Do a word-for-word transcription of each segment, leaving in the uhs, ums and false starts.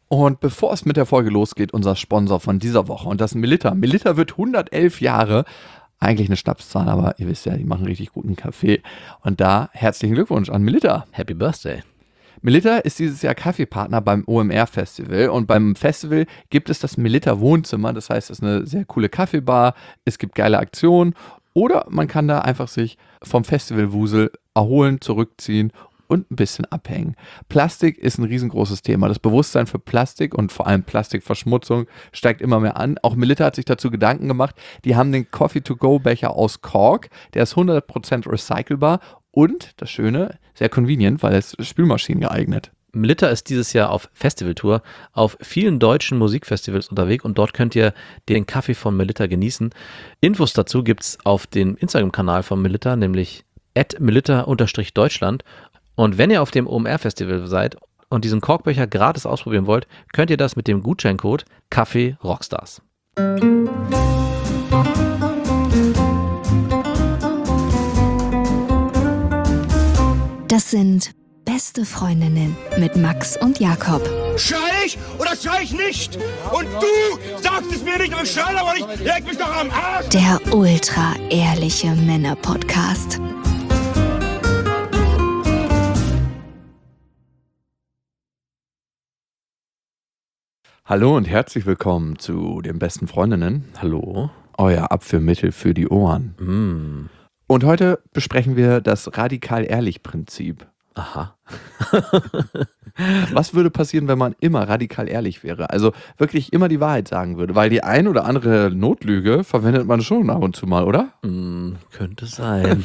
Und bevor es mit der Folge losgeht, unser Sponsor von dieser Woche und das Melitta. Melitta wird hundertelf Jahre, eigentlich eine Schnapszahl, aber ihr wisst ja, die machen richtig guten Kaffee. Und da herzlichen Glückwunsch an Melitta. Happy Birthday. Melitta ist dieses Jahr Kaffeepartner beim O M R Festival und beim Festival gibt es das Melitta Wohnzimmer, das heißt, es ist eine sehr coole Kaffeebar, es gibt geile Aktionen oder man kann da einfach sich vom Festivalwusel erholen, zurückziehen und ein bisschen abhängen. Plastik ist ein riesengroßes Thema. Das Bewusstsein für Plastik und vor allem Plastikverschmutzung steigt immer mehr an. Auch Melitta hat sich dazu Gedanken gemacht. Die haben den Coffee-to-go-Becher aus Kork. Der ist hundert Prozent recycelbar und, das Schöne, sehr convenient, weil es Spülmaschinen geeignet. Melitta ist dieses Jahr auf Festivaltour auf vielen deutschen Musikfestivals unterwegs und dort könnt ihr den Kaffee von Melitta genießen. Infos dazu gibt es auf dem Instagram-Kanal von Melitta, nämlich at melitta-deutschland. Und wenn ihr auf dem O M R-Festival seid und diesen Korkbecher gratis ausprobieren wollt, könnt ihr das mit dem Gutscheincode Kaffee Rockstars. Das sind Beste Freundinnen mit Max und Jakob. Schrei ich oder schrei ich nicht? Und du sagst es mir nicht und schrei aber nicht, leg mich doch am Arsch! Der ultra-ehrliche Männer-Podcast. Hallo und herzlich willkommen zu den besten Freundinnen. Hallo. Euer Abführmittel für die Ohren. Mm. Und heute besprechen wir das Radikal-Ehrlich-Prinzip. Aha. Was würde passieren, wenn man immer radikal ehrlich wäre? Also wirklich immer die Wahrheit sagen würde. Weil die ein oder andere Notlüge verwendet man schon ab und zu mal, oder? Mm, könnte sein.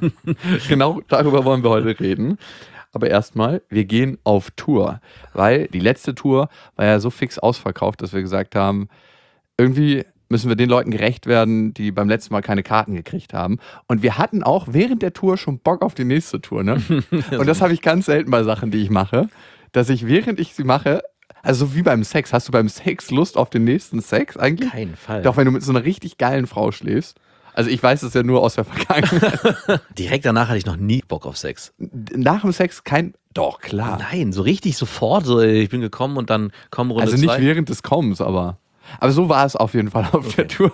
Genau darüber wollen wir heute reden. Aber erstmal, wir gehen auf Tour, weil die letzte Tour war ja so fix ausverkauft, dass wir gesagt haben, irgendwie müssen wir den Leuten gerecht werden, die beim letzten Mal keine Karten gekriegt haben. Und wir hatten auch während der Tour schon Bock auf die nächste Tour, ne? Und das habe ich ganz selten bei Sachen, die ich mache, dass ich während ich sie mache, also so wie beim Sex, hast du beim Sex Lust auf den nächsten Sex eigentlich? Keinen Fall. Doch, wenn du mit so einer richtig geilen Frau schläfst. Also ich weiß es ja nur aus der Vergangenheit. Direkt danach hatte ich noch nie Bock auf Sex. Nach dem Sex kein... Doch, klar. Nein, so richtig sofort. So, ich bin gekommen und dann kommen Runde Also nicht zwei. während des Kommens, aber... Aber so war es auf jeden Fall auf Okay. der Tour.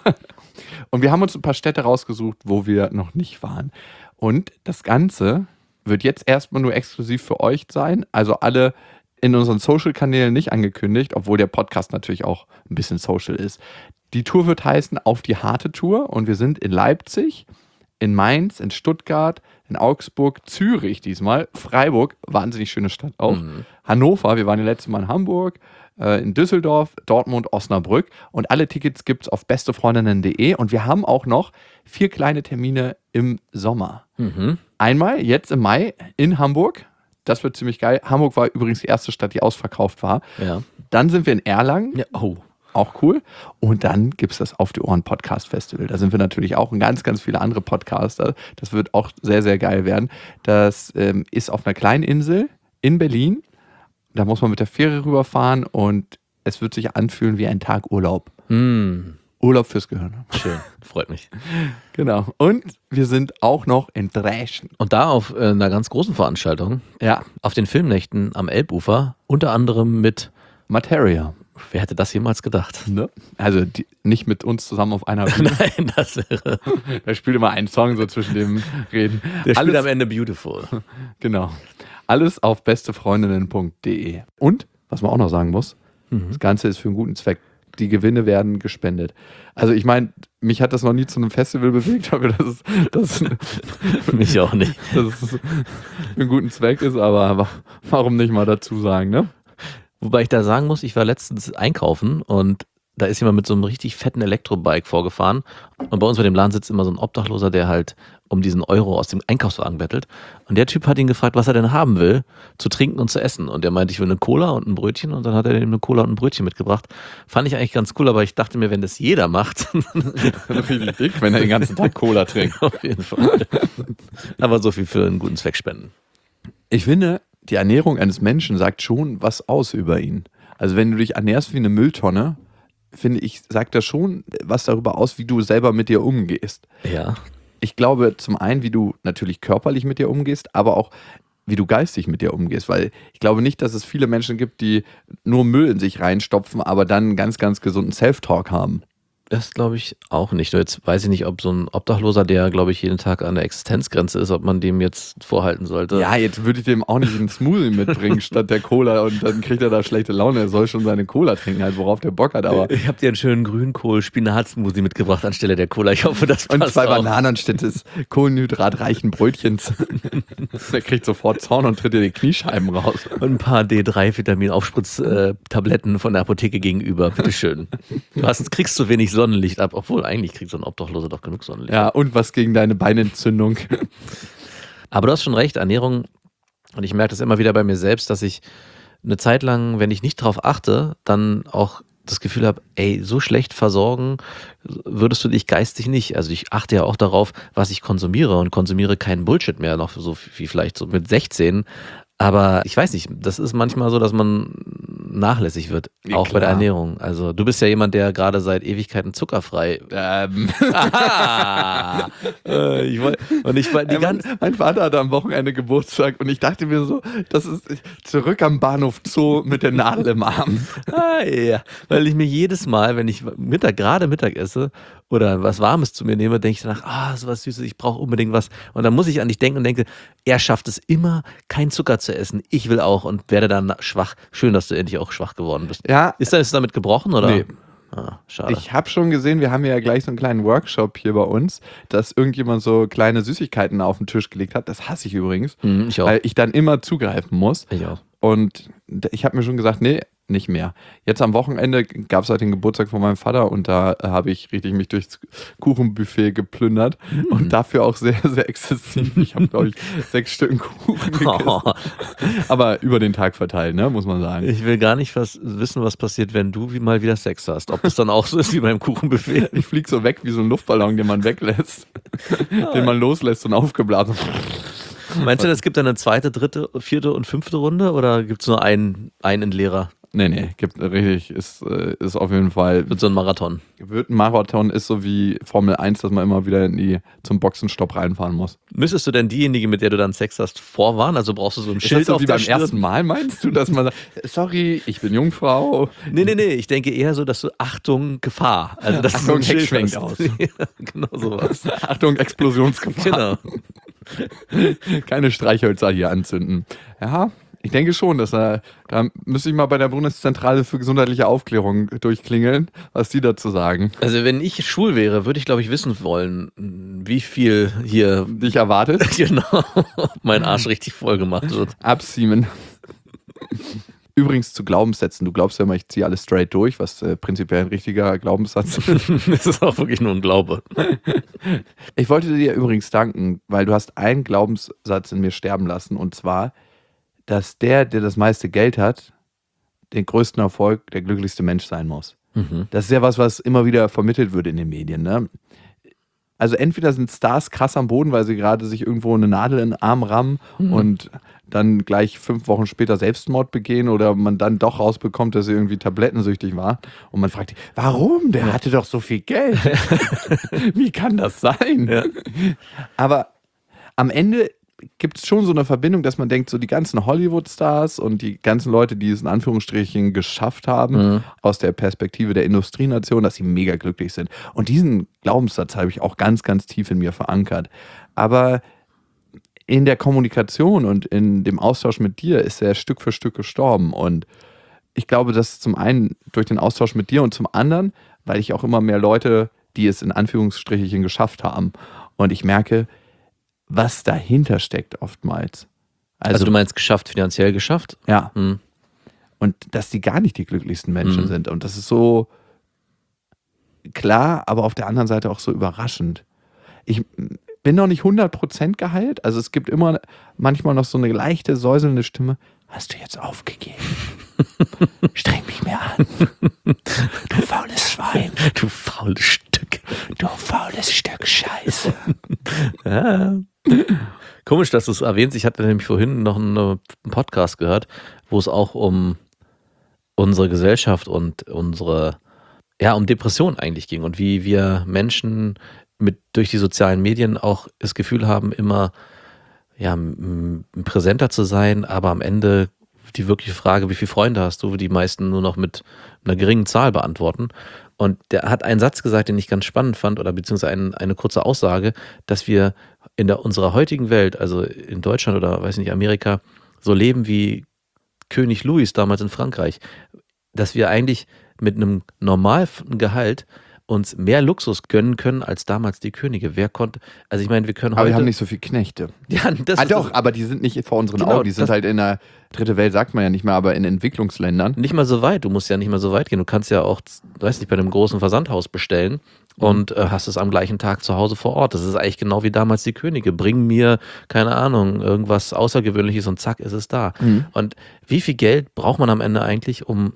Und wir haben uns ein paar Städte rausgesucht, wo wir noch nicht waren. Und das Ganze wird jetzt erstmal nur exklusiv für euch sein. Also alle in unseren Social-Kanälen nicht angekündigt, obwohl der Podcast natürlich auch ein bisschen social ist. Die Tour wird heißen Auf die harte Tour und wir sind in Leipzig, in Mainz, in Stuttgart, in Augsburg, Zürich diesmal, Freiburg, wahnsinnig schöne Stadt auch, Mhm. Hannover, wir waren ja letztes Mal in Hamburg, äh, in Düsseldorf, Dortmund, Osnabrück und alle Tickets gibt es auf bestefreundinnen punkt de und wir haben auch noch vier kleine Termine im Sommer. Mhm. Einmal jetzt im Mai in Hamburg, das wird ziemlich geil. Hamburg war übrigens die erste Stadt, die ausverkauft war. Ja. Dann sind wir in Erlangen. Ja. Oh. Auch cool. Und dann gibt es das Auf die Ohren Podcast Festival. Da sind wir natürlich auch und ganz, ganz viele andere Podcaster. Das wird auch sehr, sehr geil werden. Das ähm, ist auf einer kleinen Insel in Berlin. Da muss man mit der Fähre rüberfahren und es wird sich anfühlen wie ein Tag Urlaub. Mm. Urlaub fürs Gehirn. Schön, freut mich. Genau. Und wir sind auch noch in Dresden. Und da auf äh, einer ganz großen Veranstaltung, Ja, auf den Filmnächten am Elbufer, unter anderem mit, Materia. wer hätte das jemals gedacht? Ne? Also die, nicht mit uns zusammen auf einer Bühne. Nein, das wäre, Da spielt immer ein Song so zwischen dem Reden. der spielt Alles- am Ende Beautiful. Genau. Alles auf bestefreundinnen punkt de. Und, was man auch noch sagen muss, das Ganze ist für einen guten Zweck. Die Gewinne werden gespendet. Also ich meine, mich hat das noch nie zu einem Festival bewegt, aber das ist, das, Mich auch nicht. dass es für einen guten Zweck ist, aber warum nicht mal dazu sagen, ne? Wobei ich da sagen muss, ich war letztens einkaufen und da ist jemand mit so einem richtig fetten Elektrobike vorgefahren. Und bei uns bei dem Laden sitzt immer so ein Obdachloser, der halt um diesen Euro aus dem Einkaufswagen bettelt. Und der Typ hat ihn gefragt, was er denn haben will, zu trinken und zu essen. Und er meinte, ich will eine Cola und ein Brötchen. Und dann hat er ihm eine Cola und ein Brötchen mitgebracht. Fand ich eigentlich ganz cool, aber ich dachte mir, wenn das jeder macht, Richtig dick, wenn er den ganzen Tag Cola trinkt. auf jeden Fall. Aber so viel für einen guten Zweck spenden. Ich finde, die Ernährung eines Menschen sagt schon was aus über ihn. Also wenn du dich ernährst wie eine Mülltonne, finde ich, sagt das schon was darüber aus, wie du selber mit dir umgehst. Ja. Ich glaube zum einen, wie du natürlich körperlich mit dir umgehst, aber auch wie du geistig mit dir umgehst, weil ich glaube nicht, dass es viele Menschen gibt, die nur Müll in sich reinstopfen, aber dann einen ganz, ganz gesunden Self-Talk haben. Das glaube ich auch nicht. Nur jetzt weiß ich nicht, ob so ein Obdachloser, der, glaube ich, jeden Tag an der Existenzgrenze ist, ob man dem jetzt vorhalten sollte. Ja, jetzt würde ich dem auch nicht einen Smoothie mitbringen statt der Cola und dann kriegt er da schlechte Laune. Er soll schon seine Cola trinken, halt, worauf der Bock hat. Aber Ich habe dir einen schönen Grünkohl-Spinat-Smoothie mitgebracht anstelle der Cola. Ich hoffe, das passt und zwei auch. Bananen anstatt des kohlenhydratreichen Brötchens. Der kriegt sofort Zorn und tritt dir die Kniescheiben raus. Und ein paar D drei Vitamin-Aufspritz-Tabletten von der Apotheke gegenüber. Bitteschön. Du hast, kriegst zu wenig Sonnenlicht ab, obwohl eigentlich kriegt so ein Obdachloser doch genug Sonnenlicht. Ja, und was gegen deine Beinentzündung. Aber du hast schon recht, Ernährung, und ich merke das immer wieder bei mir selbst, dass ich eine Zeit lang, wenn ich nicht drauf achte, dann auch das Gefühl habe, ey, so schlecht versorgen würdest du dich geistig nicht. Also ich achte ja auch darauf, was ich konsumiere und konsumiere keinen Bullshit mehr, noch so wie vielleicht so mit sechzehn. Aber ich weiß nicht, das ist manchmal so, dass man nachlässig wird, Ja, auch bei der klar. Ernährung. Also du bist ja jemand, der gerade seit Ewigkeiten zuckerfrei. Ähm. Aha! äh, ich wollt, und ich war die Ey, mein, ganze. mein Vater hatte am Wochenende Geburtstag und ich dachte mir so, das ist zurück am Bahnhof Zoo mit der Nadel im Arm. Ah, ja. Weil ich mir jedes Mal, wenn ich Mittag, gerade Mittag esse oder was Warmes zu mir nehme, denke ich danach, ah, so was Süßes, ich brauche unbedingt was. Und dann muss ich an dich denken und denke, er schafft es immer, kein Zucker zu essen. Ich will auch und werde dann schwach. Schön, dass du endlich auch schwach geworden bist. Ja, Ist das damit gebrochen oder? Nee. Ah, schade. ich habe schon gesehen, wir haben ja gleich so einen kleinen Workshop hier bei uns, dass irgendjemand so kleine Süßigkeiten auf den Tisch gelegt hat. Das hasse ich übrigens, Hm, ich auch. weil ich dann immer zugreifen muss. Ich auch. Und ich habe mir schon gesagt, nee, nicht mehr. Jetzt am Wochenende gab es halt den Geburtstag von meinem Vater und da äh, habe ich richtig mich durchs Kuchenbuffet geplündert Mhm. und dafür auch sehr, sehr exzessiv. Ich habe, glaube ich, sechs Stück Kuchen gegessen. Oh, Aber über den Tag verteilt, ne, muss man sagen. ich will gar nicht was, wissen, was passiert, wenn du wie mal wieder Sex hast. Ob es dann auch so ist wie beim Kuchenbuffet. Ich fliege so weg wie so ein Luftballon, den man weglässt, den man loslässt und aufgeblasen. Meinst du, es gibt dann eine zweite, dritte, vierte und fünfte Runde oder gibt es nur einen, einen Entleerer? Nee, nee, gibt richtig, ist, äh, ist auf jeden Fall, Mit so einem Marathon. wird ein Marathon, ist so wie Formel eins, dass man immer wieder in die, zum Boxenstopp reinfahren muss. Müsstest du denn diejenige, mit der du dann Sex hast, vorwarnen? Also brauchst du so ein Ist Schild das so auf wie der beim Stirn? ersten Mal, meinst du, dass man sagt, sorry, ich bin Jungfrau? Nee, nee, nee. Ich denke eher so, dass du Achtung, Gefahr. Also, dass Achtung, du so ein Heck Schild schwenkt hast. aus. Ja, genau sowas. Achtung, Explosionsgefahr. Genau. Keine Streichhölzer hier anzünden. Ja, ich denke schon, dass er, da müsste ich mal bei der Bundeszentrale für gesundheitliche Aufklärung durchklingeln, was die dazu sagen. Also, wenn ich schwul wäre, würde ich, glaube ich, wissen wollen, wie viel hier Dich erwartet? genau mein Arsch richtig voll gemacht wird. Absiemen. Übrigens zu Glaubenssätzen. Du glaubst ja immer, ich ziehe alles straight durch, was äh, prinzipiell ein richtiger Glaubenssatz ist. Das ist auch wirklich nur ein Glaube. Ich wollte dir übrigens danken, weil du hast einen Glaubenssatz in mir sterben lassen, und zwar, dass der, der das meiste Geld hat, den größten Erfolg, der glücklichste Mensch sein muss. Mhm. Das ist ja was, was immer wieder vermittelt wird in den Medien, ne? Also entweder sind Stars krass am Boden, weil sie gerade sich irgendwo eine Nadel in den Arm rammen Mhm. und dann gleich fünf Wochen später Selbstmord begehen, oder man dann doch rausbekommt, dass sie irgendwie tablettensüchtig war und man fragt sich, warum? Der hatte doch so viel Geld. Wie kann das sein? Ja. Aber am Ende gibt es schon so eine Verbindung, dass man denkt, so die ganzen Hollywood-Stars und die ganzen Leute, die es in Anführungsstrichen geschafft haben, Mhm. aus der Perspektive der Industrienation, dass sie mega glücklich sind. Und diesen Glaubenssatz habe ich auch ganz, ganz tief in mir verankert. Aber in der Kommunikation und in dem Austausch mit dir ist er Stück für Stück gestorben. Und ich glaube, dass zum einen durch den Austausch mit dir und zum anderen, weil ich auch immer mehr Leute, die es in Anführungsstrichen geschafft haben. Und ich merke, was dahinter steckt oftmals. Also, Also, du meinst geschafft, finanziell geschafft? ja. Mhm. Und dass die gar nicht die glücklichsten Menschen Mhm. sind. Und das ist so klar, aber auf der anderen Seite auch so überraschend. Ich bin noch nicht hundert Prozent geheilt. Also es gibt immer manchmal noch so eine leichte, säuselnde Stimme. Hast du jetzt aufgegeben? Streng mich mehr an. Du faules Schwein. Du faules Stück. Du faules Stück Scheiße. Ja. Komisch, dass du es erwähnst. Ich hatte nämlich vorhin noch einen Podcast gehört, wo es auch um unsere Gesellschaft und unsere, ja, um Depression eigentlich ging und wie wir Menschen mit durch die sozialen Medien auch das Gefühl haben, immer ja, m- m- präsenter zu sein, aber am Ende die wirkliche Frage, wie viele Freunde hast du, die meisten nur noch mit einer geringen Zahl beantworten. Und der hat einen Satz gesagt, den ich ganz spannend fand, oder beziehungsweise ein, eine kurze Aussage, dass wir in der, unserer heutigen Welt, also in Deutschland oder weiß nicht, Amerika, so leben wie König Louis damals in Frankreich, dass wir eigentlich mit einem normalen Gehalt uns mehr Luxus gönnen können als damals die Könige. Wer konnte, also ich meine, wir können heute... Aber wir haben nicht so viel Knechte. Ja, das Ah ist doch, das, aber die sind nicht vor unseren Genau, Augen. Die sind das- halt in der dritte Welt, sagt man ja nicht mehr, aber in Entwicklungsländern. nicht mal so weit. Du musst ja nicht mal so weit gehen. Du kannst ja auch, weiß nicht, bei einem großen Versandhaus bestellen und äh, hast es am gleichen Tag zu Hause vor Ort. Das ist eigentlich genau wie damals die Könige. Bring mir, keine Ahnung, irgendwas Außergewöhnliches und zack, ist es da. Mhm. Und wie viel Geld braucht man am Ende eigentlich, um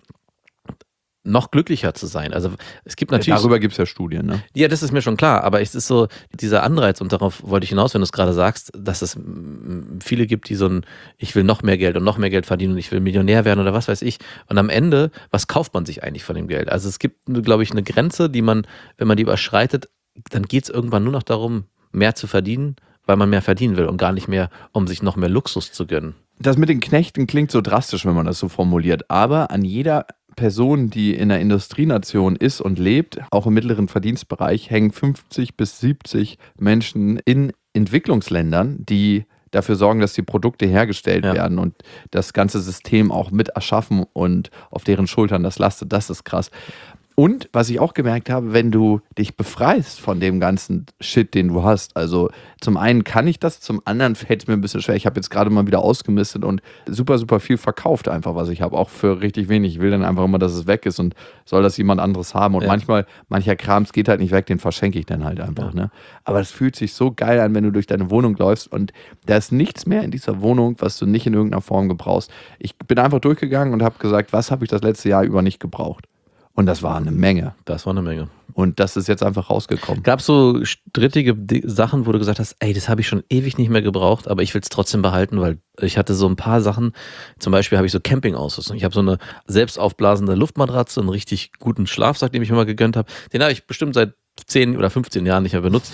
noch glücklicher zu sein? Also es gibt natürlich... Darüber gibt es ja Studien, ne? Ja, das ist mir schon klar, aber es ist so dieser Anreiz, und darauf wollte ich hinaus, wenn du es gerade sagst, dass es mm, viele gibt, die so ein, ich will noch mehr Geld und noch mehr Geld verdienen und ich will Millionär werden oder was weiß ich. Und am Ende, was kauft man sich eigentlich von dem Geld? Also es gibt, glaube ich, eine Grenze, die man, wenn man die überschreitet, dann geht es irgendwann nur noch darum, mehr zu verdienen, weil man mehr verdienen will und gar nicht mehr, um sich noch mehr Luxus zu gönnen. Das mit den Knechten klingt so drastisch, wenn man das so formuliert, aber an jeder Person, die in einer Industrienation ist und lebt, auch im mittleren Verdienstbereich, hängen fünfzig bis siebzig Menschen in Entwicklungsländern, die dafür sorgen, dass die Produkte hergestellt Ja. werden und das ganze System auch mit erschaffen und auf deren Schultern das lastet. Das ist krass. Und was ich auch gemerkt habe, wenn du dich befreist von dem ganzen Shit, den du hast. Also zum einen kann ich das, zum anderen fällt es mir ein bisschen schwer. Ich habe jetzt gerade mal wieder ausgemistet und super, super viel verkauft einfach, was ich habe. Auch für richtig wenig. Ich will dann einfach immer, dass es weg ist und soll das jemand anderes haben. Und Ja. manchmal, mancher Krams geht halt nicht weg, den verschenke ich dann halt einfach. Ne? Aber es fühlt sich so geil an, wenn du durch deine Wohnung läufst und da ist nichts mehr in dieser Wohnung, was du nicht in irgendeiner Form gebrauchst. Ich bin einfach durchgegangen und habe gesagt, was habe ich das letzte Jahr über nicht gebraucht? Und das war eine Menge. Das war eine Menge. Und das ist jetzt einfach rausgekommen. Gab es so strittige Di- Sachen, wo du gesagt hast, ey, das habe ich schon ewig nicht mehr gebraucht, aber ich will es trotzdem behalten, weil ich hatte so ein paar Sachen, zum Beispiel habe ich so Campingausrüstung. Ich habe so eine selbst aufblasende Luftmatratze, einen richtig guten Schlafsack, den ich mir mal gegönnt habe. Den habe ich bestimmt seit zehn oder fünfzehn Jahren nicht mehr benutzt.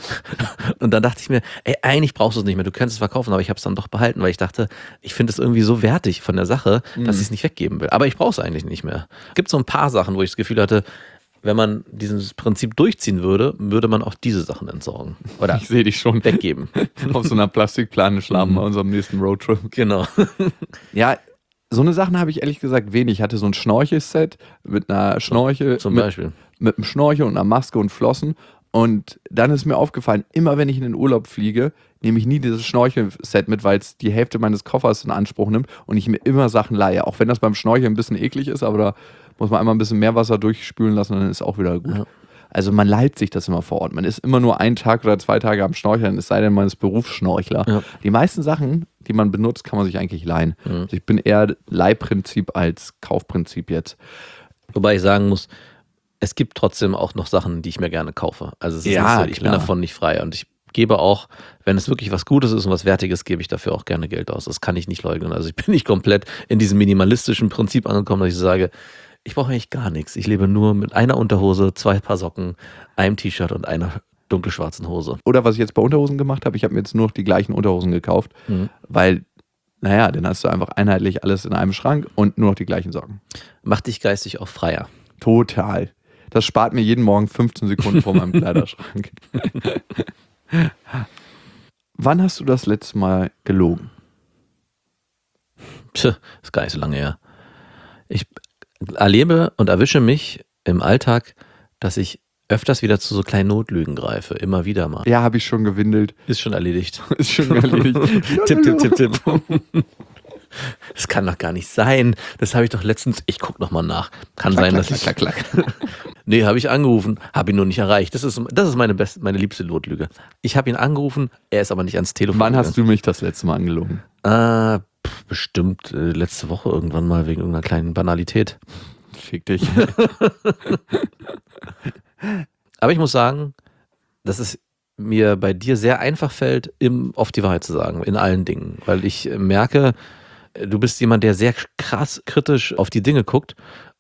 Und dann dachte ich mir, ey, eigentlich brauchst du es nicht mehr, du könntest es verkaufen, aber ich habe es dann doch behalten, weil ich dachte, ich finde es irgendwie so wertig von der Sache, dass ich es nicht weggeben will. Aber ich brauche es eigentlich nicht mehr. Es gibt so ein paar Sachen, wo ich das Gefühl hatte, wenn man dieses Prinzip durchziehen würde, würde man auch diese Sachen entsorgen. Oder Ich sehe dich schon weggeben. auf so einer Plastikplane schlafen bei unserem nächsten Roadtrip. Genau. Ja, so eine Sachen habe ich ehrlich gesagt wenig. Ich hatte so ein Schnorchelset mit einer Schnorchel, Zum mit, Beispiel. mit einem Schnorchel und einer Maske und Flossen. Und dann ist mir aufgefallen, immer wenn ich in den Urlaub fliege, nehme ich nie dieses Schnorchelset mit, weil es die Hälfte meines Koffers in Anspruch nimmt und ich mir immer Sachen leihe. Auch wenn das beim Schnorcheln ein bisschen eklig ist, aber da muss man einmal ein bisschen Meerwasser durchspülen lassen und dann ist auch wieder gut. Ja. Also man leiht sich das immer vor Ort. Man ist immer nur einen Tag oder zwei Tage am Schnorcheln, es sei denn, man ist Berufsschnorchler. Ja. Die meisten Sachen, die man benutzt, kann man sich eigentlich leihen. Mhm. Also ich bin eher Leihprinzip als Kaufprinzip jetzt. Wobei ich sagen muss, es gibt trotzdem auch noch Sachen, die ich mir gerne kaufe. Also es ist Ja, nicht so, ich bin klar. davon nicht frei. Und ich gebe auch, wenn es wirklich was Gutes ist und was Wertiges, gebe ich dafür auch gerne Geld aus. Das kann ich nicht leugnen. Also ich bin nicht komplett in diesem minimalistischen Prinzip angekommen, dass ich sage, ich brauche eigentlich gar nichts. Ich lebe nur mit einer Unterhose, zwei Paar Socken, einem T-Shirt und einer dunkelschwarzen Hose. Oder was ich jetzt bei Unterhosen gemacht habe, ich habe mir jetzt nur noch die gleichen Unterhosen gekauft, Mhm. weil, naja, dann hast du einfach einheitlich alles in einem Schrank und nur noch die gleichen Socken. Macht dich geistig auch freier. Total. Das spart mir jeden Morgen fünfzehn Sekunden vor meinem Kleiderschrank. Wann hast du das letzte Mal gelogen? Tch, ist gar nicht so lange her. Ich erlebe und erwische mich im Alltag, dass ich öfters wieder zu so kleinen Notlügen greife. Immer wieder mal. Ja, habe ich schon gewindelt. Ist schon erledigt. Ist schon erledigt. Tipp, tipp, tipp, tipp. Das kann doch gar nicht sein. Das habe ich doch letztens. Ich gucke nochmal nach. Kann Klack, sein, klack, dass klack, ich. klack, klack. Nee, habe ich angerufen, habe ihn nur nicht erreicht. Das ist, das ist meine, beste, meine liebste Notlüge. Ich habe ihn angerufen, er ist aber nicht ans Telefon. Wann hast du mich das letzte Mal angelogen? Äh, pff, bestimmt äh, letzte Woche irgendwann mal wegen irgendeiner kleinen Banalität. Fick dich. Aber ich muss sagen, dass es mir bei dir sehr einfach fällt, im, oft die Wahrheit zu sagen, in allen Dingen. Weil ich merke, du bist jemand, der sehr krass kritisch auf die Dinge guckt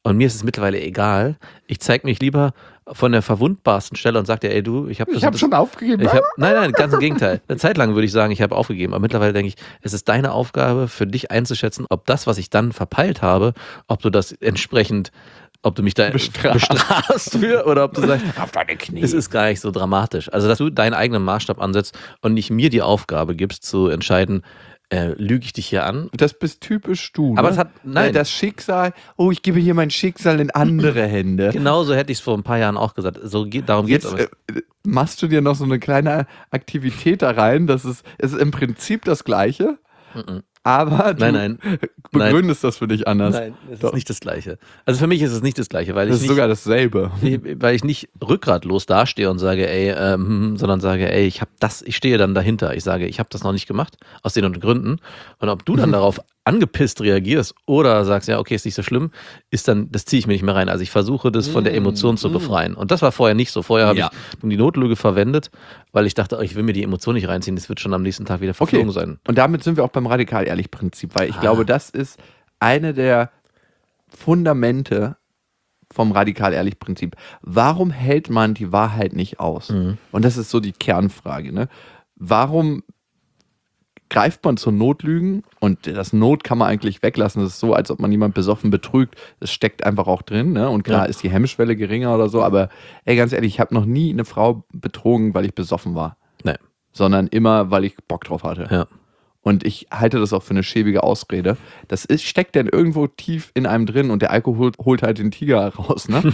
Und mir ist es mittlerweile egal. Ich zeige mich lieber von der verwundbarsten Stelle und sage dir, ey du, ich habe Ich habe schon aufgegeben. ich hab, nein, nein, ganz im Gegenteil. Eine Zeit lang würde ich sagen, ich habe aufgegeben. Aber mittlerweile denke ich, es ist deine Aufgabe, für dich einzuschätzen, ob das, was ich dann verpeilt habe, ob du das entsprechend, ob du mich da Bestrafst. bestrafst für oder ob du sagst, Auf deine Knie. es ist gar nicht so dramatisch. Also, dass du deinen eigenen Maßstab ansetzt und nicht mir die Aufgabe gibst, zu entscheiden, äh, lüge ich dich hier an? Das bist typisch du. Aber ne? es hat, nein, Das Schicksal, oh, ich gebe hier mein Schicksal in andere Hände. genauso hätte ich es vor ein paar Jahren auch gesagt. So geht, darum geht es Jetzt aber. äh, machst du dir noch so eine kleine Aktivität da rein. Das ist, es ist im Prinzip das Gleiche, Mhm. aber du Nein, nein. begründest das für dich anders. Nein, es Doch. ist nicht das Gleiche. Also für mich ist es nicht das Gleiche, weil Das ich ist nicht, sogar dasselbe. weil ich nicht rückgratlos dastehe und sage, ey, ähm, sondern sage, ey, ich habe das, ich stehe dann dahinter. Ich sage, ich habe das noch nicht gemacht, aus den und den Gründen. Und ob du dann darauf angepisst reagierst oder sagst, ja, okay, ist nicht so schlimm, ist dann, das ziehe ich mir nicht mehr rein. Also ich versuche, das von der Emotion zu befreien. Und das war vorher nicht so. Vorher habe Ja. ich die Notlüge verwendet, weil ich dachte, oh, ich will mir die Emotion nicht reinziehen, das wird schon am nächsten Tag wieder verflogen sein. Und damit sind wir auch beim radikal-ehrlich-Prinzip, weil ich Ah. glaube, das ist eine der Fundamente vom radikal-ehrlich-Prinzip. Warum hält man die Wahrheit nicht aus? Mhm. Und das ist so die Kernfrage. Ne? Warum greift man zu Notlügen? Und das Not kann man eigentlich weglassen. Das ist so, als ob man jemand besoffen betrügt. Das steckt einfach auch drin. Ne? Und klar Ja. ist die Hemmschwelle geringer oder so. Aber ey, ganz ehrlich, ich habe noch nie eine Frau betrogen, weil ich besoffen war. Nee. Sondern immer, weil ich Bock drauf hatte. Ja. Und ich halte das auch für eine schäbige Ausrede. Das ist, steckt denn irgendwo tief in einem drin und der Alkohol holt halt den Tiger raus, ne?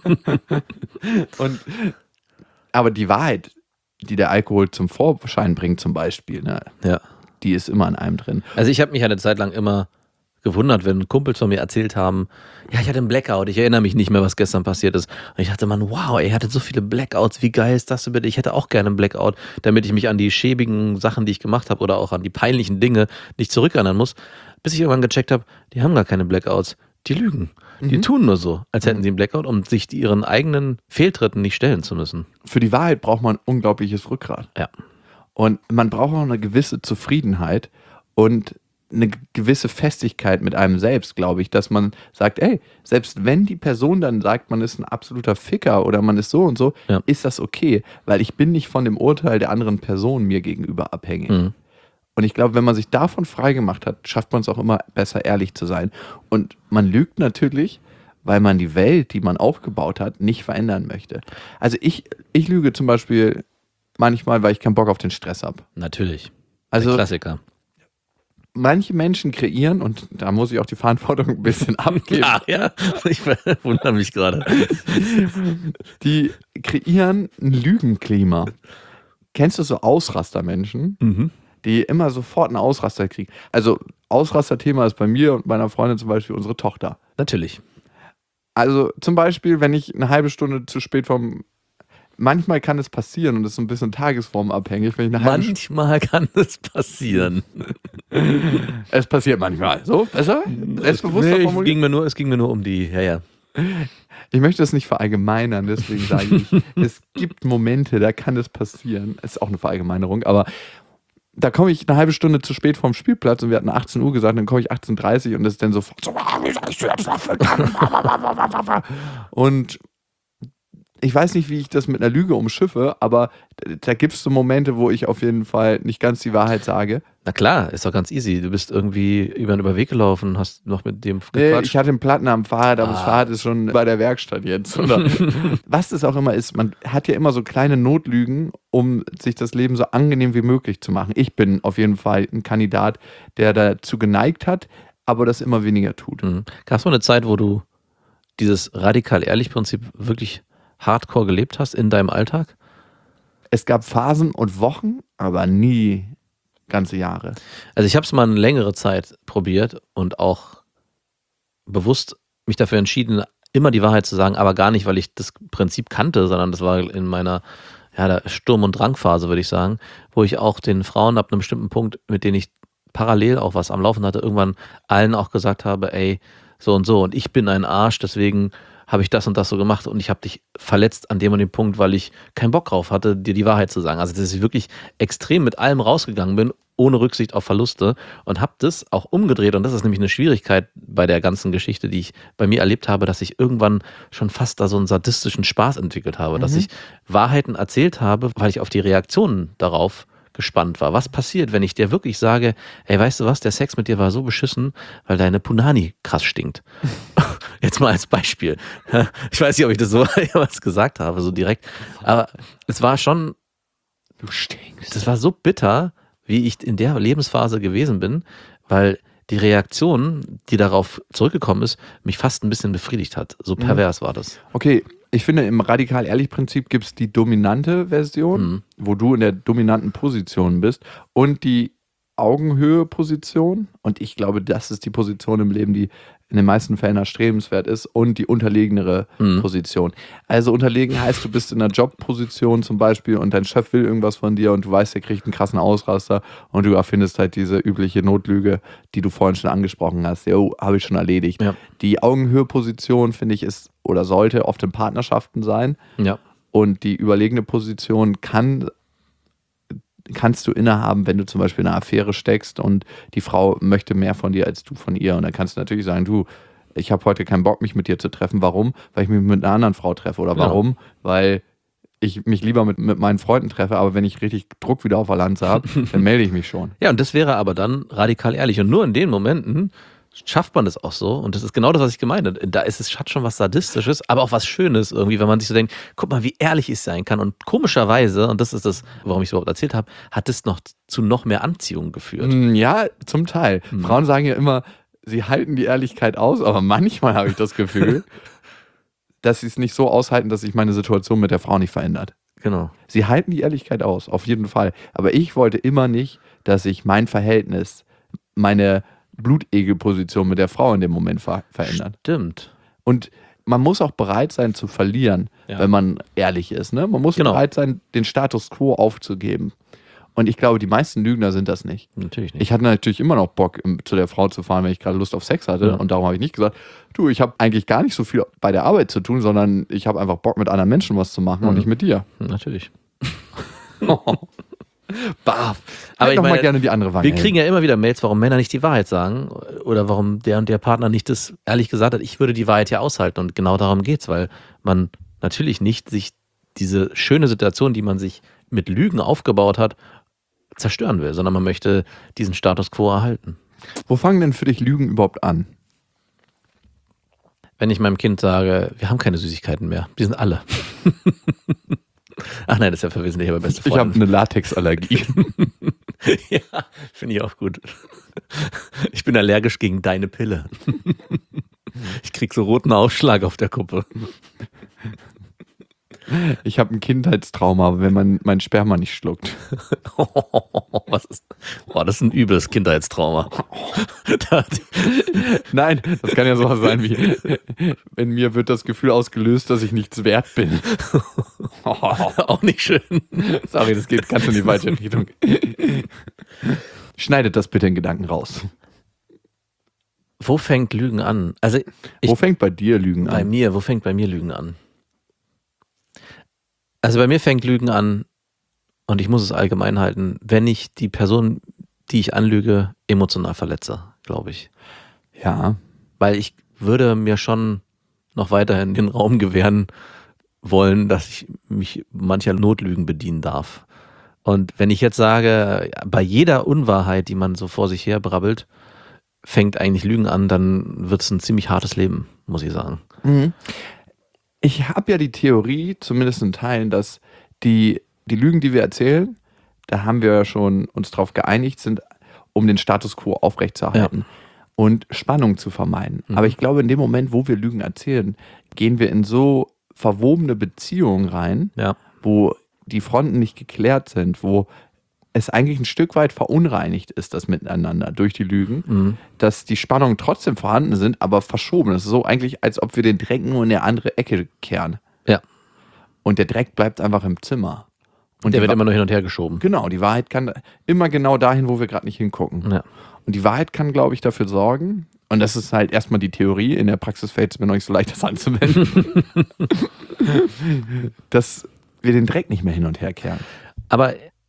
und, aber die Wahrheit, die der Alkohol zum Vorschein bringt zum Beispiel, ne, Ja. die ist immer in einem drin. Also ich habe mich eine Zeit lang immer gewundert, wenn Kumpels von mir erzählt haben, ja, ich hatte einen Blackout, ich erinnere mich nicht mehr, was gestern passiert ist. Und ich dachte, man, wow, ihr hattet so viele Blackouts, wie geil ist das denn bitte? Ich hätte auch gerne einen Blackout, damit ich mich an die schäbigen Sachen, die ich gemacht habe oder auch an die peinlichen Dinge nicht zurückerinnern muss, bis ich irgendwann gecheckt habe, die haben gar keine Blackouts, die lügen. Die Mhm. tun nur so, als hätten sie einen Blackout, um sich ihren eigenen Fehltritten nicht stellen zu müssen. Für die Wahrheit braucht man unglaubliches Rückgrat. Ja. Und man braucht auch eine gewisse Zufriedenheit und eine gewisse Festigkeit mit einem selbst, glaube ich, dass man sagt, ey, selbst wenn die Person dann sagt, man ist ein absoluter Ficker oder man ist so und so, Ja. ist das okay, weil ich bin nicht von dem Urteil der anderen Person mir gegenüber abhängig. Mhm. Und ich glaube, wenn man sich davon frei gemacht hat, schafft man es auch immer besser, ehrlich zu sein. Und man lügt natürlich, weil man die Welt, die man aufgebaut hat, nicht verändern möchte. Also ich, ich lüge zum Beispiel manchmal, weil ich keinen Bock auf den Stress habe. Natürlich. Also Der Klassiker. manche Menschen kreieren, und da muss ich auch die Verantwortung ein bisschen abgeben, Ja, ja, ich wundere mich gerade. die kreieren ein Lügenklima. Kennst du so Ausrastermenschen, Mhm. die immer sofort einen Ausraster kriegen? Also Ausrasterthema ist bei mir und meiner Freundin zum Beispiel unsere Tochter. Natürlich. Also zum Beispiel, wenn ich eine halbe Stunde zu spät vom... Manchmal kann es passieren und das ist so ein bisschen tagesformabhängig, wenn ich eine halbe Stunde... Manchmal kann es passieren. Es passiert manchmal. So, besser? Selbstbewusster Nee, ich formuliert? ging mir nur, es ging mir nur um die, ja, ja. Ich möchte das nicht verallgemeinern, deswegen sage ich, es gibt Momente, da kann es passieren. Ist auch eine Verallgemeinerung, aber da komme ich eine halbe Stunde zu spät vom Spielplatz und wir hatten achtzehn Uhr gesagt, dann komme ich achtzehn Uhr dreißig und das ist dann sofort so, "Ah, wie sagst du jetzt noch verdammt?" Und ich weiß nicht, wie ich das mit einer Lüge umschiffe, aber da gibt es so Momente, wo ich auf jeden Fall nicht ganz die Wahrheit sage. Na klar, ist doch ganz easy. Du bist irgendwie über einen Überweg gelaufen, hast noch mit dem Nee, gequatscht. ich hatte einen Platten am Fahrrad, aber das Ah. Fahrrad ist schon bei der Werkstatt jetzt. Oder was das auch immer ist, man hat ja immer so kleine Notlügen, um sich das Leben so angenehm wie möglich zu machen. Ich bin auf jeden Fall ein Kandidat, der dazu geneigt hat, aber das immer weniger tut. Mhm. Gab es mal eine Zeit, wo du dieses radikal-ehrlich-Prinzip wirklich hardcore gelebt hast in deinem Alltag? Es gab Phasen und Wochen, aber nie ganze Jahre. Also ich habe es mal eine längere Zeit probiert und auch bewusst mich dafür entschieden, immer die Wahrheit zu sagen, aber gar nicht, weil ich das Prinzip kannte, sondern das war in meiner ja, der Sturm- und Drangphase, würde ich sagen, wo ich auch den Frauen ab einem bestimmten Punkt, mit denen ich parallel auch was am Laufen hatte, irgendwann allen auch gesagt habe, ey, so und so und ich bin ein Arsch, deswegen habe ich das und das so gemacht und ich habe dich verletzt an dem und dem Punkt, weil ich keinen Bock drauf hatte, dir die Wahrheit zu sagen. Also dass ich wirklich extrem mit allem rausgegangen bin, ohne Rücksicht auf Verluste und habe das auch umgedreht und das ist nämlich eine Schwierigkeit bei der ganzen Geschichte, die ich bei mir erlebt habe, dass ich irgendwann schon fast da so einen sadistischen Spaß entwickelt habe, mhm. dass ich Wahrheiten erzählt habe, weil ich auf die Reaktionen darauf gespannt war. Was passiert, wenn ich dir wirklich sage, ey, weißt du was, der Sex mit dir war so beschissen, weil deine Punani krass stinkt. Jetzt mal als Beispiel. Ich weiß nicht, ob ich das so was gesagt habe, so direkt. Aber es war schon, du stinkst. Das war so bitter, wie ich in der Lebensphase gewesen bin, weil die Reaktion, die darauf zurückgekommen ist, mich fast ein bisschen befriedigt hat. So pervers mhm. war das. Okay, ich finde, im Radikal-Ehrlich-Prinzip gibt es die dominante Version, mhm. wo du in der dominanten Position bist und die Augenhöhe-Position. Und ich glaube, das ist die Position im Leben, die in den meisten Fällen erstrebenswert ist und die unterlegenere mhm. Position. Also unterlegen heißt, du bist in einer Jobposition zum Beispiel und dein Chef will irgendwas von dir und du weißt, der kriegt einen krassen Ausraster und du erfindest halt diese übliche Notlüge, die du vorhin schon angesprochen hast. Jo, habe ich schon erledigt. Ja. Die Augenhöhe-Position, finde ich, ist oder sollte oft in Partnerschaften sein. Ja. Und die überlegene Position kann kannst du innehaben, wenn du zum Beispiel in einer Affäre steckst und die Frau möchte mehr von dir als du von ihr. Und dann kannst du natürlich sagen, du, ich habe heute keinen Bock, mich mit dir zu treffen. Warum? Weil ich mich mit einer anderen Frau treffe. Oder warum? Ja. Weil ich mich lieber mit, mit meinen Freunden treffe, aber wenn ich richtig Druck wieder auf der Lanze habe, dann melde ich mich schon. Ja, und das wäre aber dann radikal ehrlich. Und nur in den Momenten schafft man das auch so. Und das ist genau das, was ich gemeint habe. Da ist es hat schon was Sadistisches, aber auch was Schönes irgendwie, wenn man sich so denkt, guck mal, wie ehrlich ich sein kann. Und komischerweise, und das ist das, warum ich es überhaupt erzählt habe, hat es noch zu noch mehr Anziehung geführt. Ja, zum Teil. Mhm. Frauen sagen ja immer, sie halten die Ehrlichkeit aus, aber manchmal habe ich das Gefühl, dass sie es nicht so aushalten, dass sich meine Situation mit der Frau nicht verändert. Genau. Sie halten die Ehrlichkeit aus, auf jeden Fall. Aber ich wollte immer nicht, dass sich mein Verhältnis, meine Blutegelposition mit der Frau in dem Moment ver- verändern. Stimmt. Und man muss auch bereit sein zu verlieren, ja. wenn man ehrlich ist. Ne? Man muss genau. bereit sein, den Status quo aufzugeben. Und ich glaube, die meisten Lügner sind das nicht. Natürlich nicht. Ich hatte natürlich immer noch Bock, zu der Frau zu fahren, wenn ich gerade Lust auf Sex hatte. Ja. Und darum habe ich nicht gesagt, du, ich habe eigentlich gar nicht so viel bei der Arbeit zu tun, sondern ich habe einfach Bock, mit anderen Menschen was zu machen mhm. und nicht mit dir. Natürlich. oh. Baff. Aber ich noch meine, mal gerne die andere Wange. Wir kriegen ja immer wieder Mails, warum Männer nicht die Wahrheit sagen oder warum der und der Partner nicht das ehrlich gesagt hat, ich würde die Wahrheit ja aushalten. Und genau darum geht's, weil man natürlich nicht sich diese schöne Situation, die man sich mit Lügen aufgebaut hat, zerstören will, sondern man möchte diesen Status quo erhalten. Wo fangen denn für dich Lügen überhaupt an? Wenn ich meinem Kind sage, wir haben keine Süßigkeiten mehr, die sind alle. Ach nein, das ist ja verwesentlich, aber beste Freund. Ich habe eine Latexallergie. Ja, finde ich auch gut. Ich bin allergisch gegen deine Pille. Ich krieg so roten Ausschlag auf der Kuppe. Ich habe ein Kindheitstrauma, wenn man mein Sperma nicht schluckt. Oh, was ist, boah, das ist ein übles Kindheitstrauma. Nein, das kann ja sowas sein wie, in mir wird das Gefühl ausgelöst, dass ich nichts wert bin. Oh. Auch nicht schön. Sorry, das geht ganz in die falsche Richtung. Schneidet das bitte in Gedanken raus. Wo fängt Lügen an? Also ich, wo fängt bei dir Lügen bei an? Bei mir, wo fängt bei mir Lügen an? Also bei mir fängt Lügen an, und ich muss es allgemein halten, wenn ich die Person, die ich anlüge, emotional verletze, glaube ich. Ja. Weil ich würde mir schon noch weiterhin den Raum gewähren wollen, dass ich mich mancher Notlügen bedienen darf. Und wenn ich jetzt sage, bei jeder Unwahrheit, die man so vor sich her brabbelt, fängt eigentlich Lügen an, dann wird es ein ziemlich hartes Leben, muss ich sagen. Mhm. Ich habe ja die Theorie, zumindest in Teilen, dass die, die Lügen, die wir erzählen, da haben wir schon uns drauf geeinigt, sind, um den Status quo aufrechtzuerhalten ja. und Spannung zu vermeiden. Mhm. Aber ich glaube, in dem Moment, wo wir Lügen erzählen, gehen wir in so verwobene Beziehungen rein, ja. wo die Fronten nicht geklärt sind, wo es eigentlich ein Stück weit verunreinigt ist, das Miteinander durch die Lügen, mhm. dass die Spannungen trotzdem vorhanden sind, aber verschoben. Es ist so eigentlich, als ob wir den Dreck nur in eine andere Ecke kehren. Ja. Und der Dreck bleibt einfach im Zimmer. Und der wird Wa- immer nur hin und her geschoben. Genau, die Wahrheit kann immer genau dahin, wo wir gerade nicht hingucken. Ja. Und die Wahrheit kann, glaube ich, dafür sorgen, und das ist halt erstmal die Theorie, in der Praxis fällt es mir noch nicht so leicht, das anzuwenden, dass wir den Dreck nicht mehr hin und her kehren. Aber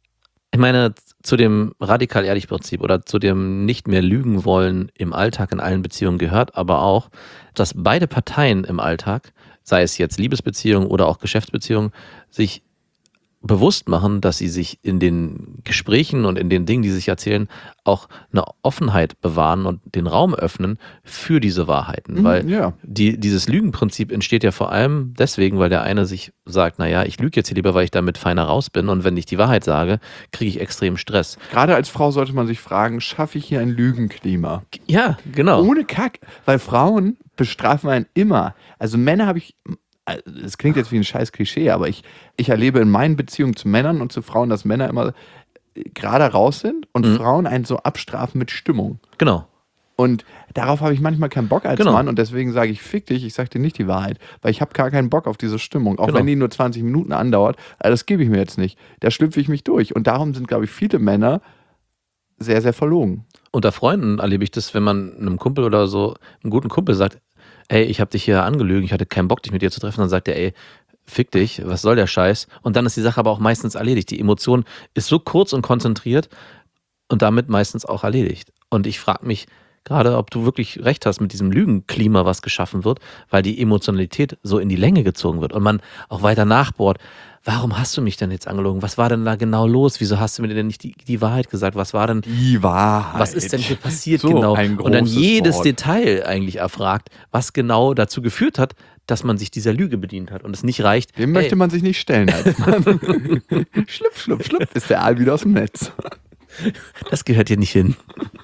Ich meine, zu dem radikal-ehrlich-Prinzip oder zu dem nicht mehr lügen wollen im Alltag in allen Beziehungen gehört aber auch, dass beide Parteien im Alltag, sei es jetzt Liebesbeziehungen oder auch Geschäftsbeziehungen, sich bewusst machen, dass sie sich in den Gesprächen und in den Dingen, die sie sich erzählen, auch eine Offenheit bewahren und den Raum öffnen für diese Wahrheiten. Mhm, weil ja. die, dieses Lügenprinzip entsteht ja vor allem deswegen, weil der eine sich sagt, naja, ich lüge jetzt hier lieber, weil ich damit feiner raus bin und wenn ich die Wahrheit sage, kriege ich extrem Stress. Gerade als Frau sollte man sich fragen, schaffe ich hier ein Lügenklima? Ja, genau. Ohne Kack. Weil Frauen bestrafen einen immer. Also Männer habe ich, es klingt jetzt wie ein scheiß Klischee, aber ich, ich erlebe in meinen Beziehungen zu Männern und zu Frauen, dass Männer immer gerade raus sind und Mhm. Frauen einen so abstrafen mit Stimmung. Genau. Und darauf habe ich manchmal keinen Bock als Genau. Mann und deswegen sage ich, fick dich, ich sage dir nicht die Wahrheit, weil ich habe gar keinen Bock auf diese Stimmung, auch Genau. wenn die nur zwanzig Minuten andauert, also das gebe ich mir jetzt nicht. Da schlüpfe ich mich durch und darum sind, glaube ich, viele Männer sehr, sehr verlogen. Unter Freunden erlebe ich das, wenn man einem Kumpel oder so, einem guten Kumpel sagt, ey, ich habe dich hier angelügen, ich hatte keinen Bock, dich mit dir zu treffen, dann sagt er, ey, fick dich, was soll der Scheiß? Und dann ist die Sache aber auch meistens erledigt. Die Emotion ist so kurz und konzentriert und damit meistens auch erledigt. Und ich frage mich gerade, ob du wirklich recht hast mit diesem Lügenklima, was geschaffen wird, weil die Emotionalität so in die Länge gezogen wird und man auch weiter nachbohrt. Warum hast du mich denn jetzt angelogen? Was war denn da genau los? Wieso hast du mir denn nicht die, die Wahrheit gesagt? Was war denn, Die Wahrheit. was ist denn hier passiert So genau? ein Und dann großes jedes Wort. Detail eigentlich erfragt, was genau dazu geführt hat, dass man sich dieser Lüge bedient hat und es nicht reicht. Dem möchte ey, man sich nicht stellen als Mann. Schlüpf, schlüpf, schlüpf, ist der Aal wieder aus dem Netz. das gehört hier nicht hin.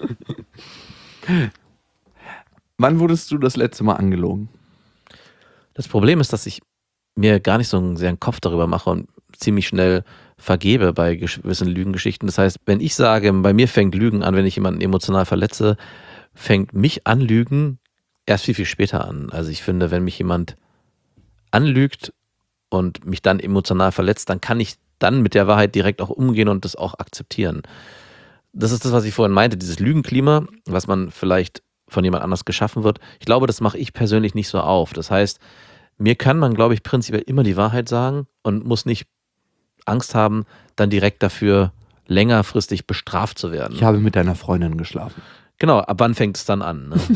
Wann wurdest du das letzte Mal angelogen? Das Problem ist, dass ich mir gar nicht so einen sehr einen Kopf darüber mache und ziemlich schnell vergebe bei gewissen Lügengeschichten. Das heißt, wenn ich sage, bei mir fängt Lügen an, wenn ich jemanden emotional verletze, fängt mich an Lügen erst viel, viel später an. Also ich finde, wenn mich jemand anlügt und mich dann emotional verletzt, dann kann ich dann mit der Wahrheit direkt auch umgehen und das auch akzeptieren. Das ist das, was ich vorhin meinte, dieses Lügenklima, was man vielleicht von jemand anders geschaffen wird. Ich glaube, das mache ich persönlich nicht so auf. Das heißt, mir kann man, glaube ich, prinzipiell immer die Wahrheit sagen und muss nicht Angst haben, dann direkt dafür längerfristig bestraft zu werden. Ich habe mit deiner Freundin geschlafen. Genau, ab wann fängt es dann an? Ne?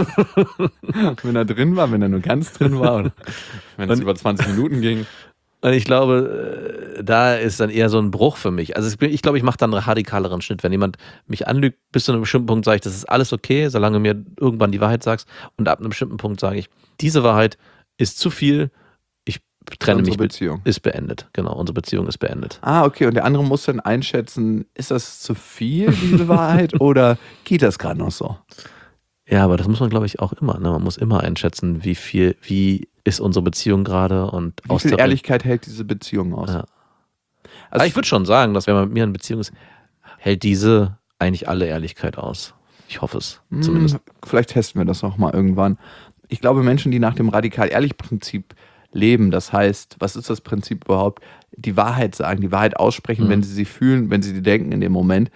Wenn er drin war, wenn er nur ganz drin war oder wenn es Und- über zwanzig Minuten ging. Und ich glaube, äh, da ist dann eher so ein Bruch für mich. Also ich, bin- ich glaube, ich mache dann einen radikaleren Schnitt. Wenn jemand mich anlügt, bis zu einem bestimmten Punkt sage ich, das ist alles okay, solange du mir irgendwann die Wahrheit sagst. Und ab einem bestimmten Punkt sage ich, diese Wahrheit ist zu viel, ich trenne Unsere mich, mit, Beziehung. ist beendet. Genau, unsere Beziehung ist beendet. Ah, okay. Und der andere muss dann einschätzen, ist das zu viel, diese Wahrheit, oder geht das gerade noch so? Ja, aber das muss man, glaube ich, auch immer. Ne? Man muss immer einschätzen, wie viel, wie ist unsere Beziehung gerade und Wie viel austarieren. Ehrlichkeit hält diese Beziehung aus? Ja. Also Aber ich würde schon sagen, dass wenn man mit mir in Beziehung ist, hält diese eigentlich alle Ehrlichkeit aus. Ich hoffe es Hm, zumindest. Vielleicht testen wir das noch mal irgendwann. Ich glaube, Menschen, die nach dem radikal-ehrlich-Prinzip leben, das heißt, was ist das Prinzip überhaupt? Die Wahrheit sagen, die Wahrheit aussprechen, Mhm. wenn sie sie fühlen, wenn sie die denken in dem Moment,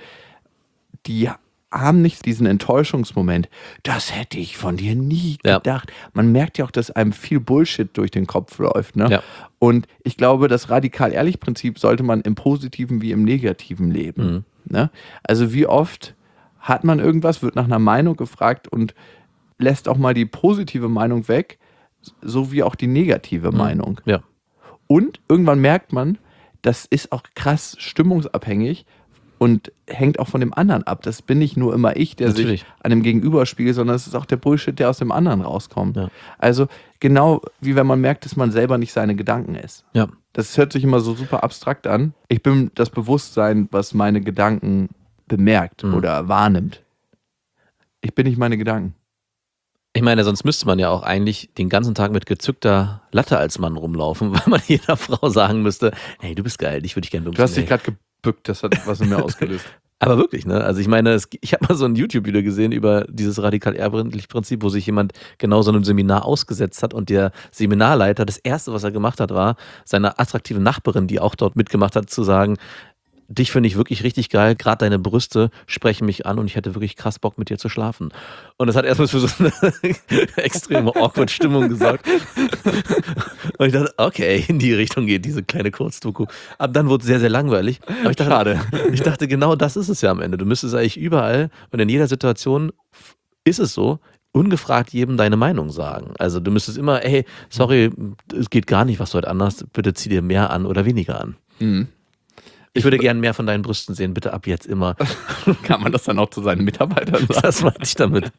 die haben nicht diesen Enttäuschungsmoment. Das hätte ich von dir nie Ja. gedacht. Man merkt ja auch, dass einem viel Bullshit durch den Kopf läuft. Ne? Ja. Und ich glaube, das radikal-ehrlich-Prinzip sollte man im Positiven wie im Negativen leben. Mhm. Ne? Also wie oft hat man irgendwas, wird nach einer Meinung gefragt und lässt auch mal die positive Meinung weg, so wie auch die negative Meinung. Ja. Und irgendwann merkt man, das ist auch krass stimmungsabhängig und hängt auch von dem anderen ab. Das bin nicht nur immer ich, der Natürlich. sich an dem Gegenüber spiegelt, sondern es ist auch der Bullshit, der aus dem anderen rauskommt. Ja. Also genau wie wenn man merkt, dass man selber nicht seine Gedanken ist. Ja. Das hört sich immer so super abstrakt an. Ich bin das Bewusstsein, was meine Gedanken bemerkt Mhm. oder wahrnimmt. Ich bin nicht meine Gedanken. Ich meine, sonst müsste man ja auch eigentlich den ganzen Tag mit gezückter Latte als Mann rumlaufen, weil man jeder Frau sagen müsste, hey, du bist geil, dich würde ich gerne Du hast dich bumsen. gerade gebückt, das hat was in mir ausgelöst. Aber wirklich, ne? Also ich meine, es, ich habe mal so ein YouTube-Video gesehen über dieses radikal-ehrlich-Prinzip, wo sich jemand genau so einem Seminar ausgesetzt hat und der Seminarleiter, das Erste, was er gemacht hat, war, seiner attraktiven Nachbarin, die auch dort mitgemacht hat, zu sagen, dich finde ich wirklich richtig geil, gerade deine Brüste sprechen mich an und ich hätte wirklich krass Bock, mit dir zu schlafen. Und das hat erstmal für so eine extreme awkward Stimmung gesorgt. Und ich dachte, okay, in die Richtung geht diese kleine Kurzdoku. Ab dann wurde es sehr, sehr langweilig. Aber ich dachte, Schade. ich dachte, genau das ist es ja am Ende. Du müsstest eigentlich überall und in jeder Situation ist es so, ungefragt jedem deine Meinung sagen. Also du müsstest immer, ey, sorry, es geht gar nicht, was du heute anhast, bitte zieh dir mehr an oder weniger an. Mhm. Ich würde gern mehr von deinen Brüsten sehen, bitte ab jetzt immer. Kann man das dann auch zu seinen Mitarbeitern sagen? Das meinte ich damit.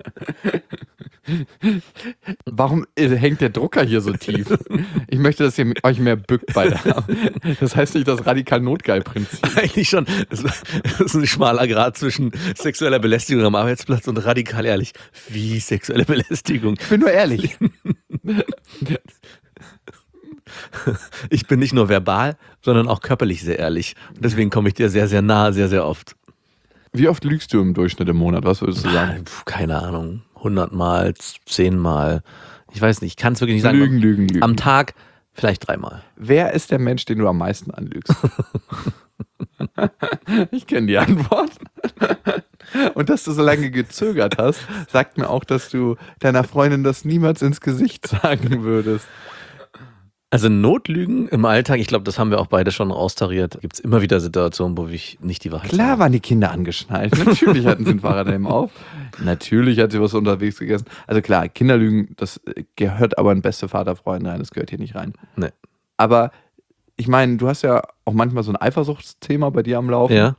Warum äh, hängt der Drucker hier so tief? Ich möchte, dass ihr mit euch mehr bückt bei der. Das heißt nicht das Radikal-Notgeil-Prinzip. Eigentlich schon. Das ist ein schmaler Grad zwischen sexueller Belästigung am Arbeitsplatz und radikal ehrlich. Wie sexuelle Belästigung? Ich bin nur ehrlich. Ich bin nicht nur verbal, sondern auch körperlich sehr ehrlich. Deswegen komme ich dir sehr, sehr nahe, sehr, sehr oft. Wie oft lügst du im Durchschnitt im Monat? Was würdest du sagen? Puh, keine Ahnung. hundertmal, zehnmal. Ich weiß nicht, ich kann es wirklich nicht sagen. Lügen, lügen, lügen. Am Tag vielleicht dreimal. Wer ist der Mensch, den du am meisten anlügst? Ich kenne die Antwort. Und dass du so lange gezögert hast, sagt mir auch, dass du deiner Freundin das niemals ins Gesicht sagen würdest. Also Notlügen im Alltag, ich glaube, das haben wir auch beide schon austariert. Gibt es immer wieder Situationen, wo ich nicht die Wahrheit Klar sage. waren die Kinder angeschnallt. Natürlich hatten sie einen Fahrradhelm auf. Natürlich hat sie was unterwegs gegessen. Also klar, Kinderlügen, das gehört aber in beste Vaterfreunde rein. Das gehört hier nicht rein. Nee. Aber ich meine, du hast ja auch manchmal so ein Eifersuchtsthema bei dir am Laufen. Ja.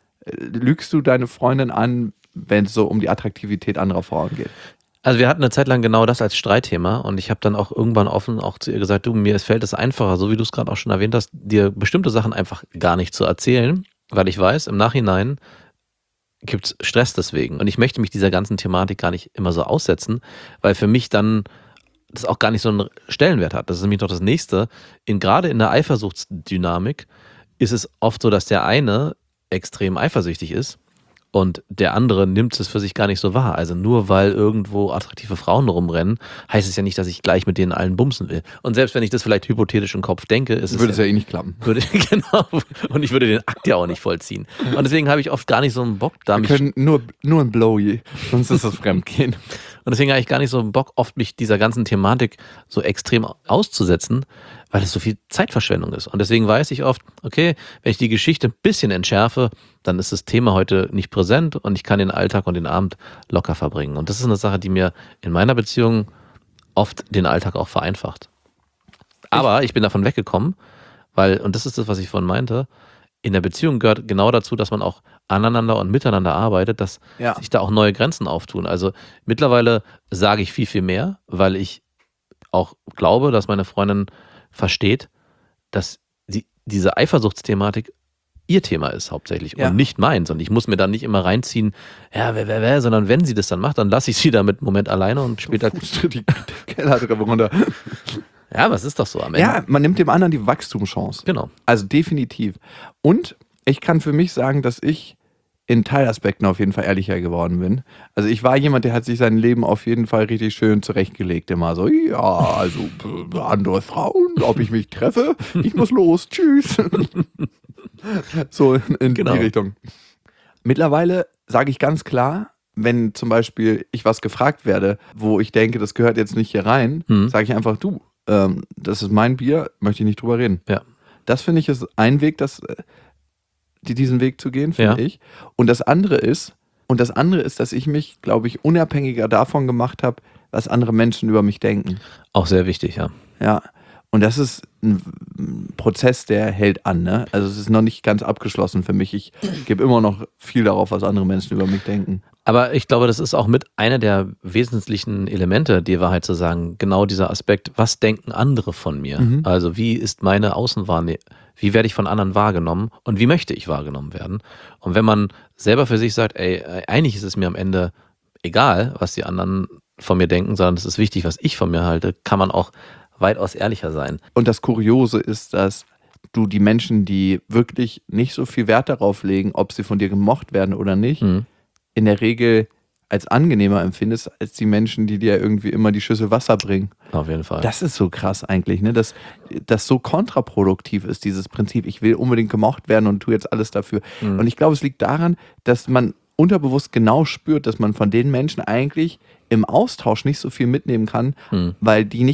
Lügst du deine Freundin an, wenn es so um die Attraktivität anderer Frauen geht? Also wir hatten eine Zeit lang genau das als Streitthema und ich habe dann auch irgendwann offen auch zu ihr gesagt, du, mir fällt es einfacher, so wie du es gerade auch schon erwähnt hast, dir bestimmte Sachen einfach gar nicht zu erzählen, weil ich weiß, im Nachhinein gibt es Stress deswegen. Und ich möchte mich dieser ganzen Thematik gar nicht immer so aussetzen, weil für mich dann das auch gar nicht so einen Stellenwert hat. Das ist nämlich doch das Nächste. In, gerade in der Eifersuchtsdynamik ist es oft so, dass der eine extrem eifersüchtig ist und der andere nimmt es für sich gar nicht so wahr. Also nur weil irgendwo attraktive Frauen rumrennen, heißt es ja nicht, dass ich gleich mit denen allen bumsen will. Und selbst wenn ich das vielleicht hypothetisch im Kopf denke, ist Würde es es ja eh nicht klappen. Würde, genau. Und ich würde den Akt ja auch nicht vollziehen. Und deswegen habe ich oft gar nicht so einen Bock, da Wir mich. können nur, nur ein Blowy, sonst ist das Fremdgehen. Und deswegen habe ich gar nicht so einen Bock, oft mich dieser ganzen Thematik so extrem auszusetzen, weil es so viel Zeitverschwendung ist. Und deswegen weiß ich oft, okay, wenn ich die Geschichte ein bisschen entschärfe, dann ist das Thema heute nicht präsent und ich kann den Alltag und den Abend locker verbringen. Und das ist eine Sache, die mir in meiner Beziehung oft den Alltag auch vereinfacht. Aber ich bin davon weggekommen, weil, und das ist das, was ich vorhin meinte, in der Beziehung gehört genau dazu, dass man auch aneinander und miteinander arbeitet, dass Ja. sich da auch neue Grenzen auftun. Also mittlerweile sage ich viel, viel mehr, weil ich auch glaube, dass meine Freundin versteht, dass die, diese Eifersuchtsthematik ihr Thema ist hauptsächlich Ja. und nicht meins. Und ich muss mir dann nicht immer reinziehen, ja, wer, wer, wer, sondern wenn sie das dann macht, dann lasse ich sie damit einen Moment alleine und später. Fußtritt die Kellertreppe runter. Ja, aber es ist doch so am Ende. Ja, man nimmt dem anderen die Wachstumschance. Genau. Also definitiv. Und ich kann für mich sagen, dass ich in Teilaspekten auf jeden Fall ehrlicher geworden bin. Also ich war jemand, der hat sich sein Leben auf jeden Fall richtig schön zurechtgelegt. Immer so, ja, also äh, andere Frauen, ob ich mich treffe, ich muss los, tschüss. So in, in Genau. die Richtung. Mittlerweile sage ich ganz klar, wenn zum Beispiel ich was gefragt werde, wo ich denke, das gehört jetzt nicht hier rein, Hm. sage ich einfach, du, ähm, das ist mein Bier, möchte ich nicht drüber reden. Ja. Das finde ich ist ein Weg, das, äh, die, diesen Weg zu gehen, finde Ja. ich. Und das andere ist, und das andere ist, dass ich mich, glaube ich, unabhängiger davon gemacht habe, was andere Menschen über mich denken. Auch sehr wichtig, ja. Ja. Und das ist ein Prozess, der hält an, ne? Also es ist noch nicht ganz abgeschlossen für mich. Ich gebe immer noch viel darauf, was andere Menschen über mich denken. Aber ich glaube, das ist auch mit einer der wesentlichen Elemente, die Wahrheit zu sagen, genau dieser Aspekt, was denken andere von mir? Mhm. Also wie ist meine Außenwahrnehmung, wie werde ich von anderen wahrgenommen und wie möchte ich wahrgenommen werden? Und wenn man selber für sich sagt, ey, eigentlich ist es mir am Ende egal, was die anderen von mir denken, sondern es ist wichtig, was ich von mir halte, kann man auch weitaus ehrlicher sein. Und das Kuriose ist, dass du die Menschen, die wirklich nicht so viel Wert darauf legen, ob sie von dir gemocht werden oder nicht, Mhm. in der Regel als angenehmer empfindest, als die Menschen, die dir irgendwie immer die Schüssel Wasser bringen. Auf jeden Fall. Das ist so krass eigentlich, ne? Dass das so kontraproduktiv ist, dieses Prinzip, ich will unbedingt gemocht werden und tue jetzt alles dafür. Mhm. Und ich glaube, es liegt daran, dass man unterbewusst genau spürt, dass man von den Menschen eigentlich im Austausch nicht so viel mitnehmen kann, Mhm. weil die nicht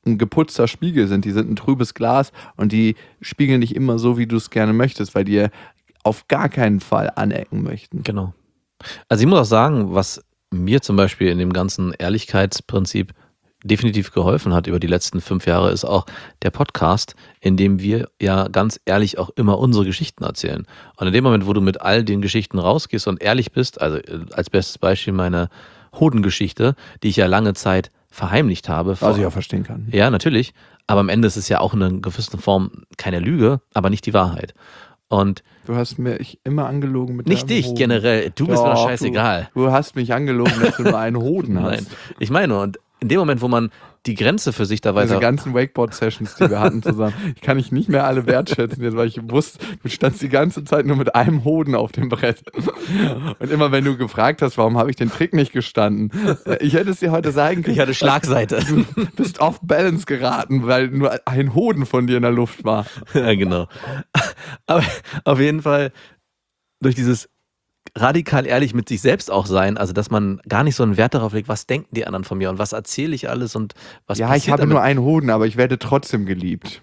ein geputzter Spiegel sind. Die sind ein trübes Glas und die spiegeln dich immer so, wie du es gerne möchtest, weil die auf gar keinen Fall anecken möchten. Genau. Also ich muss auch sagen, was mir zum Beispiel in dem ganzen Ehrlichkeitsprinzip definitiv geholfen hat über die letzten fünf Jahre, ist auch der Podcast, in dem wir ja ganz ehrlich auch immer unsere Geschichten erzählen. Und in dem Moment, wo du mit all den Geschichten rausgehst und ehrlich bist, also als bestes Beispiel meine Hodengeschichte, die ich ja lange Zeit verheimlicht habe. Was ich auch verstehen kann. Ja, natürlich. Aber am Ende ist es ja auch in einer gewissen Form keine Lüge, aber nicht die Wahrheit. Und du hast mich immer angelogen mit nicht dich Hoden. Generell, du bist mir doch scheißegal. Du, du hast mich angelogen, dass du nur einen Hoden hast. Nein, ich meine, und in dem Moment, wo man die Grenze für sich da weiter... Diese ganzen Wakeboard-Sessions, die wir hatten zusammen, ich kann ich nicht mehr alle wertschätzen jetzt, weil ich wusste, du standst die ganze Zeit nur mit einem Hoden auf dem Brett. Und immer wenn du gefragt hast, warum habe ich den Trick nicht gestanden, ich hätte es dir heute sagen können. Ich hatte Schlagseite. Du bist off balance geraten, weil nur ein Hoden von dir in der Luft war. Ja, genau. Aber auf jeden Fall durch dieses radikal ehrlich mit sich selbst auch sein, also dass man gar nicht so einen Wert darauf legt, was denken die anderen von mir und was erzähle ich alles und was ja, passiert ich habe damit. nur einen Hoden, aber ich werde trotzdem geliebt.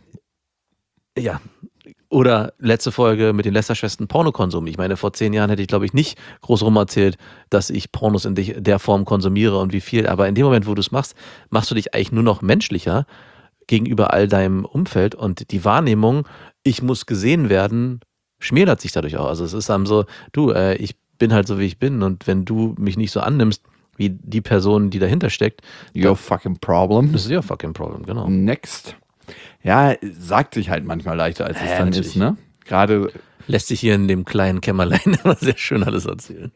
Ja. Oder letzte Folge mit den Lästerschwestern Pornokonsum. Ich meine, vor zehn Jahren hätte ich, glaube ich, nicht groß rum erzählt, dass ich Pornos in der Form konsumiere und wie viel. Aber in dem Moment, wo du es machst, machst du dich eigentlich nur noch menschlicher gegenüber all deinem Umfeld und die Wahrnehmung, ich muss gesehen werden, schmälert sich dadurch auch. Also es ist dann so, du, äh, ich bin halt so, wie ich bin und wenn du mich nicht so annimmst, wie die Person, die dahinter steckt, Your fucking problem. das ist your fucking problem, genau. Next. Ja, sagt sich halt manchmal leichter, als es Ja, dann natürlich. ist, ne? Gerade, Lässt sich hier in dem kleinen Kämmerlein immer sehr schön alles erzählen.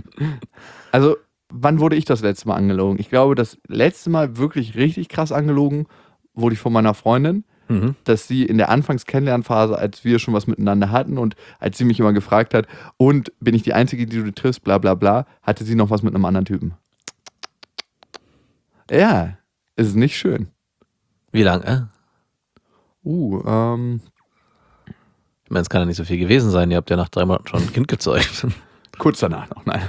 also, wann wurde ich das letzte Mal angelogen? Ich glaube, das letzte Mal wirklich richtig krass angelogen wurde ich von meiner Freundin, Mhm. dass sie in der Anfangs-Kennenlernphase, als wir schon was miteinander hatten und als sie mich immer gefragt hat, und bin ich die Einzige, die du triffst, bla bla bla, hatte sie noch was mit einem anderen Typen. Ja, es ist nicht schön. Wie lange? Uh, ähm, Ich meine, es kann ja nicht so viel gewesen sein. Ihr habt ja nach drei Monaten schon ein Kind gezeugt. kurz danach noch, nein.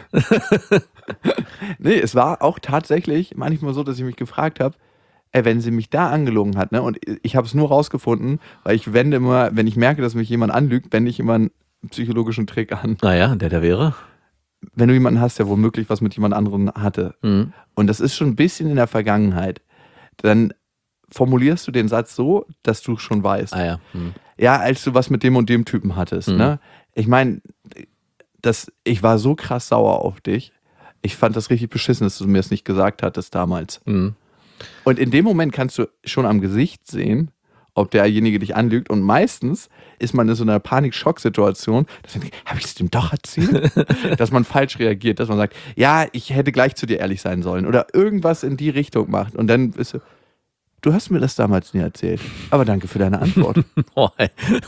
Nee, es war auch tatsächlich manchmal so, dass ich mich gefragt habe, ey, wenn sie mich da angelogen hat, ne, und ich habe es nur rausgefunden, weil ich wende immer, wenn ich merke, dass mich jemand anlügt, wende ich immer einen psychologischen Trick an. Naja, der, der wäre. Wenn du jemanden hast, der womöglich was mit jemand anderem hatte, Mhm. und das ist schon ein bisschen in der Vergangenheit, dann formulierst du den Satz so, dass du schon weißt. Ah ja. Mhm. Ja, als du was mit dem und dem Typen hattest, Mhm. ne? Ich meine, das, ich war so krass sauer auf dich. Ich fand das richtig beschissen, dass du mir das nicht gesagt hattest damals. Mhm. Und in dem Moment kannst du schon am Gesicht sehen, ob derjenige dich anlügt. Und meistens ist man in so einer Panik-Schock-Situation, dass man denkt, habe ich es dem doch erzählt? Dass man falsch reagiert, dass man sagt, ja, ich hätte gleich zu dir ehrlich sein sollen. Oder irgendwas in die Richtung macht. Und dann bist du, du hast mir das damals nie erzählt. Aber danke für deine Antwort. Oh, ey.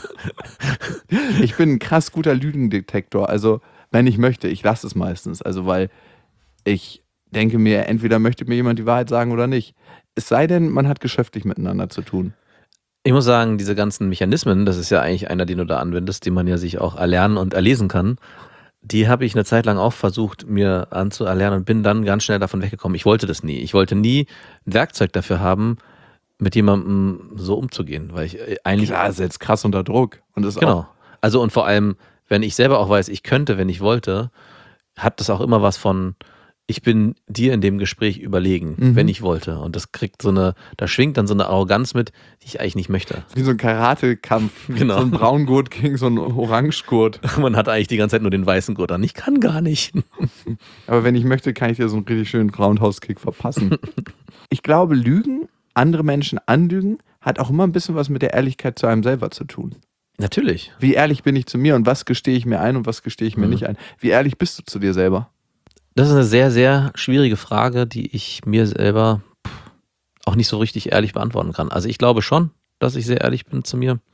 Ich bin ein krass guter Lügendetektor. Also, wenn ich möchte, ich lasse es meistens. Also, weil ich denke mir, entweder möchte mir jemand die Wahrheit sagen oder nicht. Es sei denn, man hat geschäftlich miteinander zu tun. Ich muss sagen, diese ganzen Mechanismen, das ist ja eigentlich einer, den du da anwendest, den man ja sich auch erlernen und erlesen kann. Die habe ich eine Zeit lang auch versucht, mir anzuerlernen und bin dann ganz schnell davon weggekommen. Ich wollte das nie. Ich wollte nie ein Werkzeug dafür haben, mit jemandem so umzugehen, weil ich eigentlich... Klar, setzt krass unter Druck. Und das ist Genau. auch, Also und vor allem, wenn ich selber auch weiß, ich könnte, wenn ich wollte, hat das auch immer was von, ich bin dir in dem Gespräch überlegen, Mhm. wenn ich wollte. Und das kriegt so eine, da schwingt dann so eine Arroganz mit, die ich eigentlich nicht möchte. wie so ein Karate-Kampf. Genau. So ein Braungurt gegen so einen Orangegurt. Man hat eigentlich die ganze Zeit nur den weißen Gurt an. Ich kann gar nicht. Aber wenn ich möchte, kann ich dir so einen richtig schönen Roundhouse-Kick verpassen. Ich glaube, Lügen, andere Menschen anlügen, hat auch immer ein bisschen was mit der Ehrlichkeit zu einem selber zu tun. Natürlich. Wie ehrlich bin ich zu mir und was gestehe ich mir ein und was gestehe ich mir Mhm. nicht ein? Wie ehrlich bist du zu dir selber? Das ist eine sehr, sehr schwierige Frage, die ich mir selber pff, auch nicht so richtig ehrlich beantworten kann. Also ich glaube schon, dass ich sehr ehrlich bin zu mir.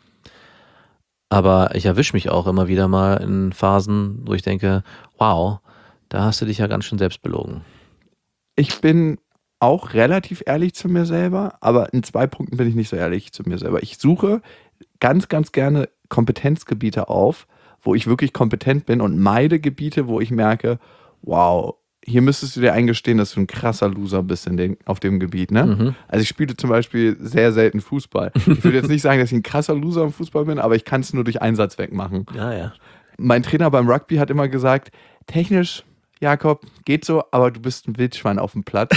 Aber ich erwische mich auch immer wieder mal in Phasen, wo ich denke, wow, da hast du dich ja ganz schön selbst belogen. Ich bin auch relativ ehrlich zu mir selber, aber in zwei Punkten bin ich nicht so ehrlich zu mir selber. Ich suche ganz, ganz gerne Kompetenzgebiete auf, wo ich wirklich kompetent bin und meide Gebiete, wo ich merke, wow, hier müsstest du dir eingestehen, dass du ein krasser Loser bist in den, auf dem Gebiet, ne? Mhm. Also ich spiele zum Beispiel sehr selten Fußball. Ich würde jetzt nicht sagen, dass ich ein krasser Loser im Fußball bin, aber ich kann es nur durch Einsatz wegmachen. Ja, ja. Mein Trainer beim Rugby hat immer gesagt, technisch, Jakob, geht so, aber du bist ein Wildschwein auf dem Platz.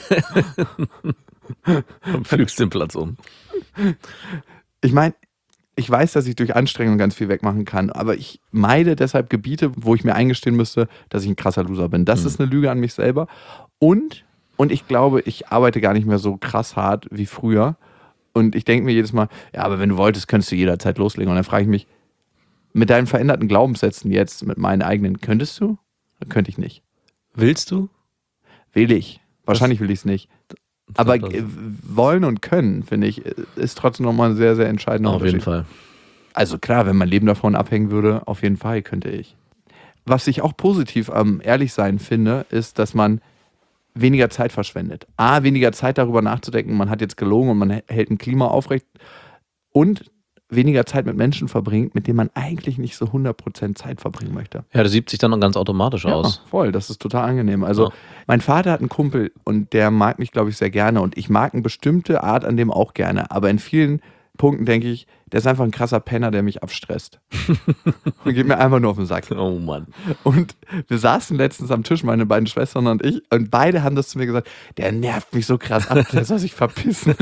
Und pflügst den Platz um. Ich meine, ich weiß, dass ich durch Anstrengung ganz viel wegmachen kann, aber ich meide deshalb Gebiete, wo ich mir eingestehen müsste, dass ich ein krasser Loser bin. Das Mhm. ist eine Lüge an mich selber. Und, und ich glaube, ich arbeite gar nicht mehr so krass hart wie früher. Und ich denke mir jedes Mal, ja, aber wenn du wolltest, könntest du jederzeit loslegen. Und dann frage ich mich, mit deinen veränderten Glaubenssätzen jetzt, mit meinen eigenen, könntest du? Oder könnte ich nicht? Willst du? Will ich. Wahrscheinlich will ich es nicht. Aber Das- äh, wollen und können, finde ich, ist trotzdem nochmal ein sehr, sehr entscheidender Auf jeden Unterschied. Fall. Also klar, wenn mein Leben davon abhängen würde, auf jeden Fall könnte ich. Was ich auch positiv am Ehrlichsein finde, ist, dass man weniger Zeit verschwendet. A, weniger Zeit darüber nachzudenken, man hat jetzt gelogen und man hält ein Klima aufrecht. Und weniger Zeit mit Menschen verbringt, mit denen man eigentlich nicht so hundert Prozent Zeit verbringen möchte. Ja, das siebt sich dann noch ganz automatisch aus. Ja, voll, das ist total angenehm. Also Ja. mein Vater hat einen Kumpel und der mag mich, glaube ich, sehr gerne und ich mag eine bestimmte Art an dem auch gerne, aber in vielen Punkten denke ich, der ist einfach ein krasser Penner, der mich abstresst. Und geht mir einfach nur auf den Sack. Oh Mann. Und wir saßen letztens am Tisch, meine beiden Schwestern und ich, und beide haben das zu mir gesagt, der nervt mich so krass ab, der soll sich verpissen.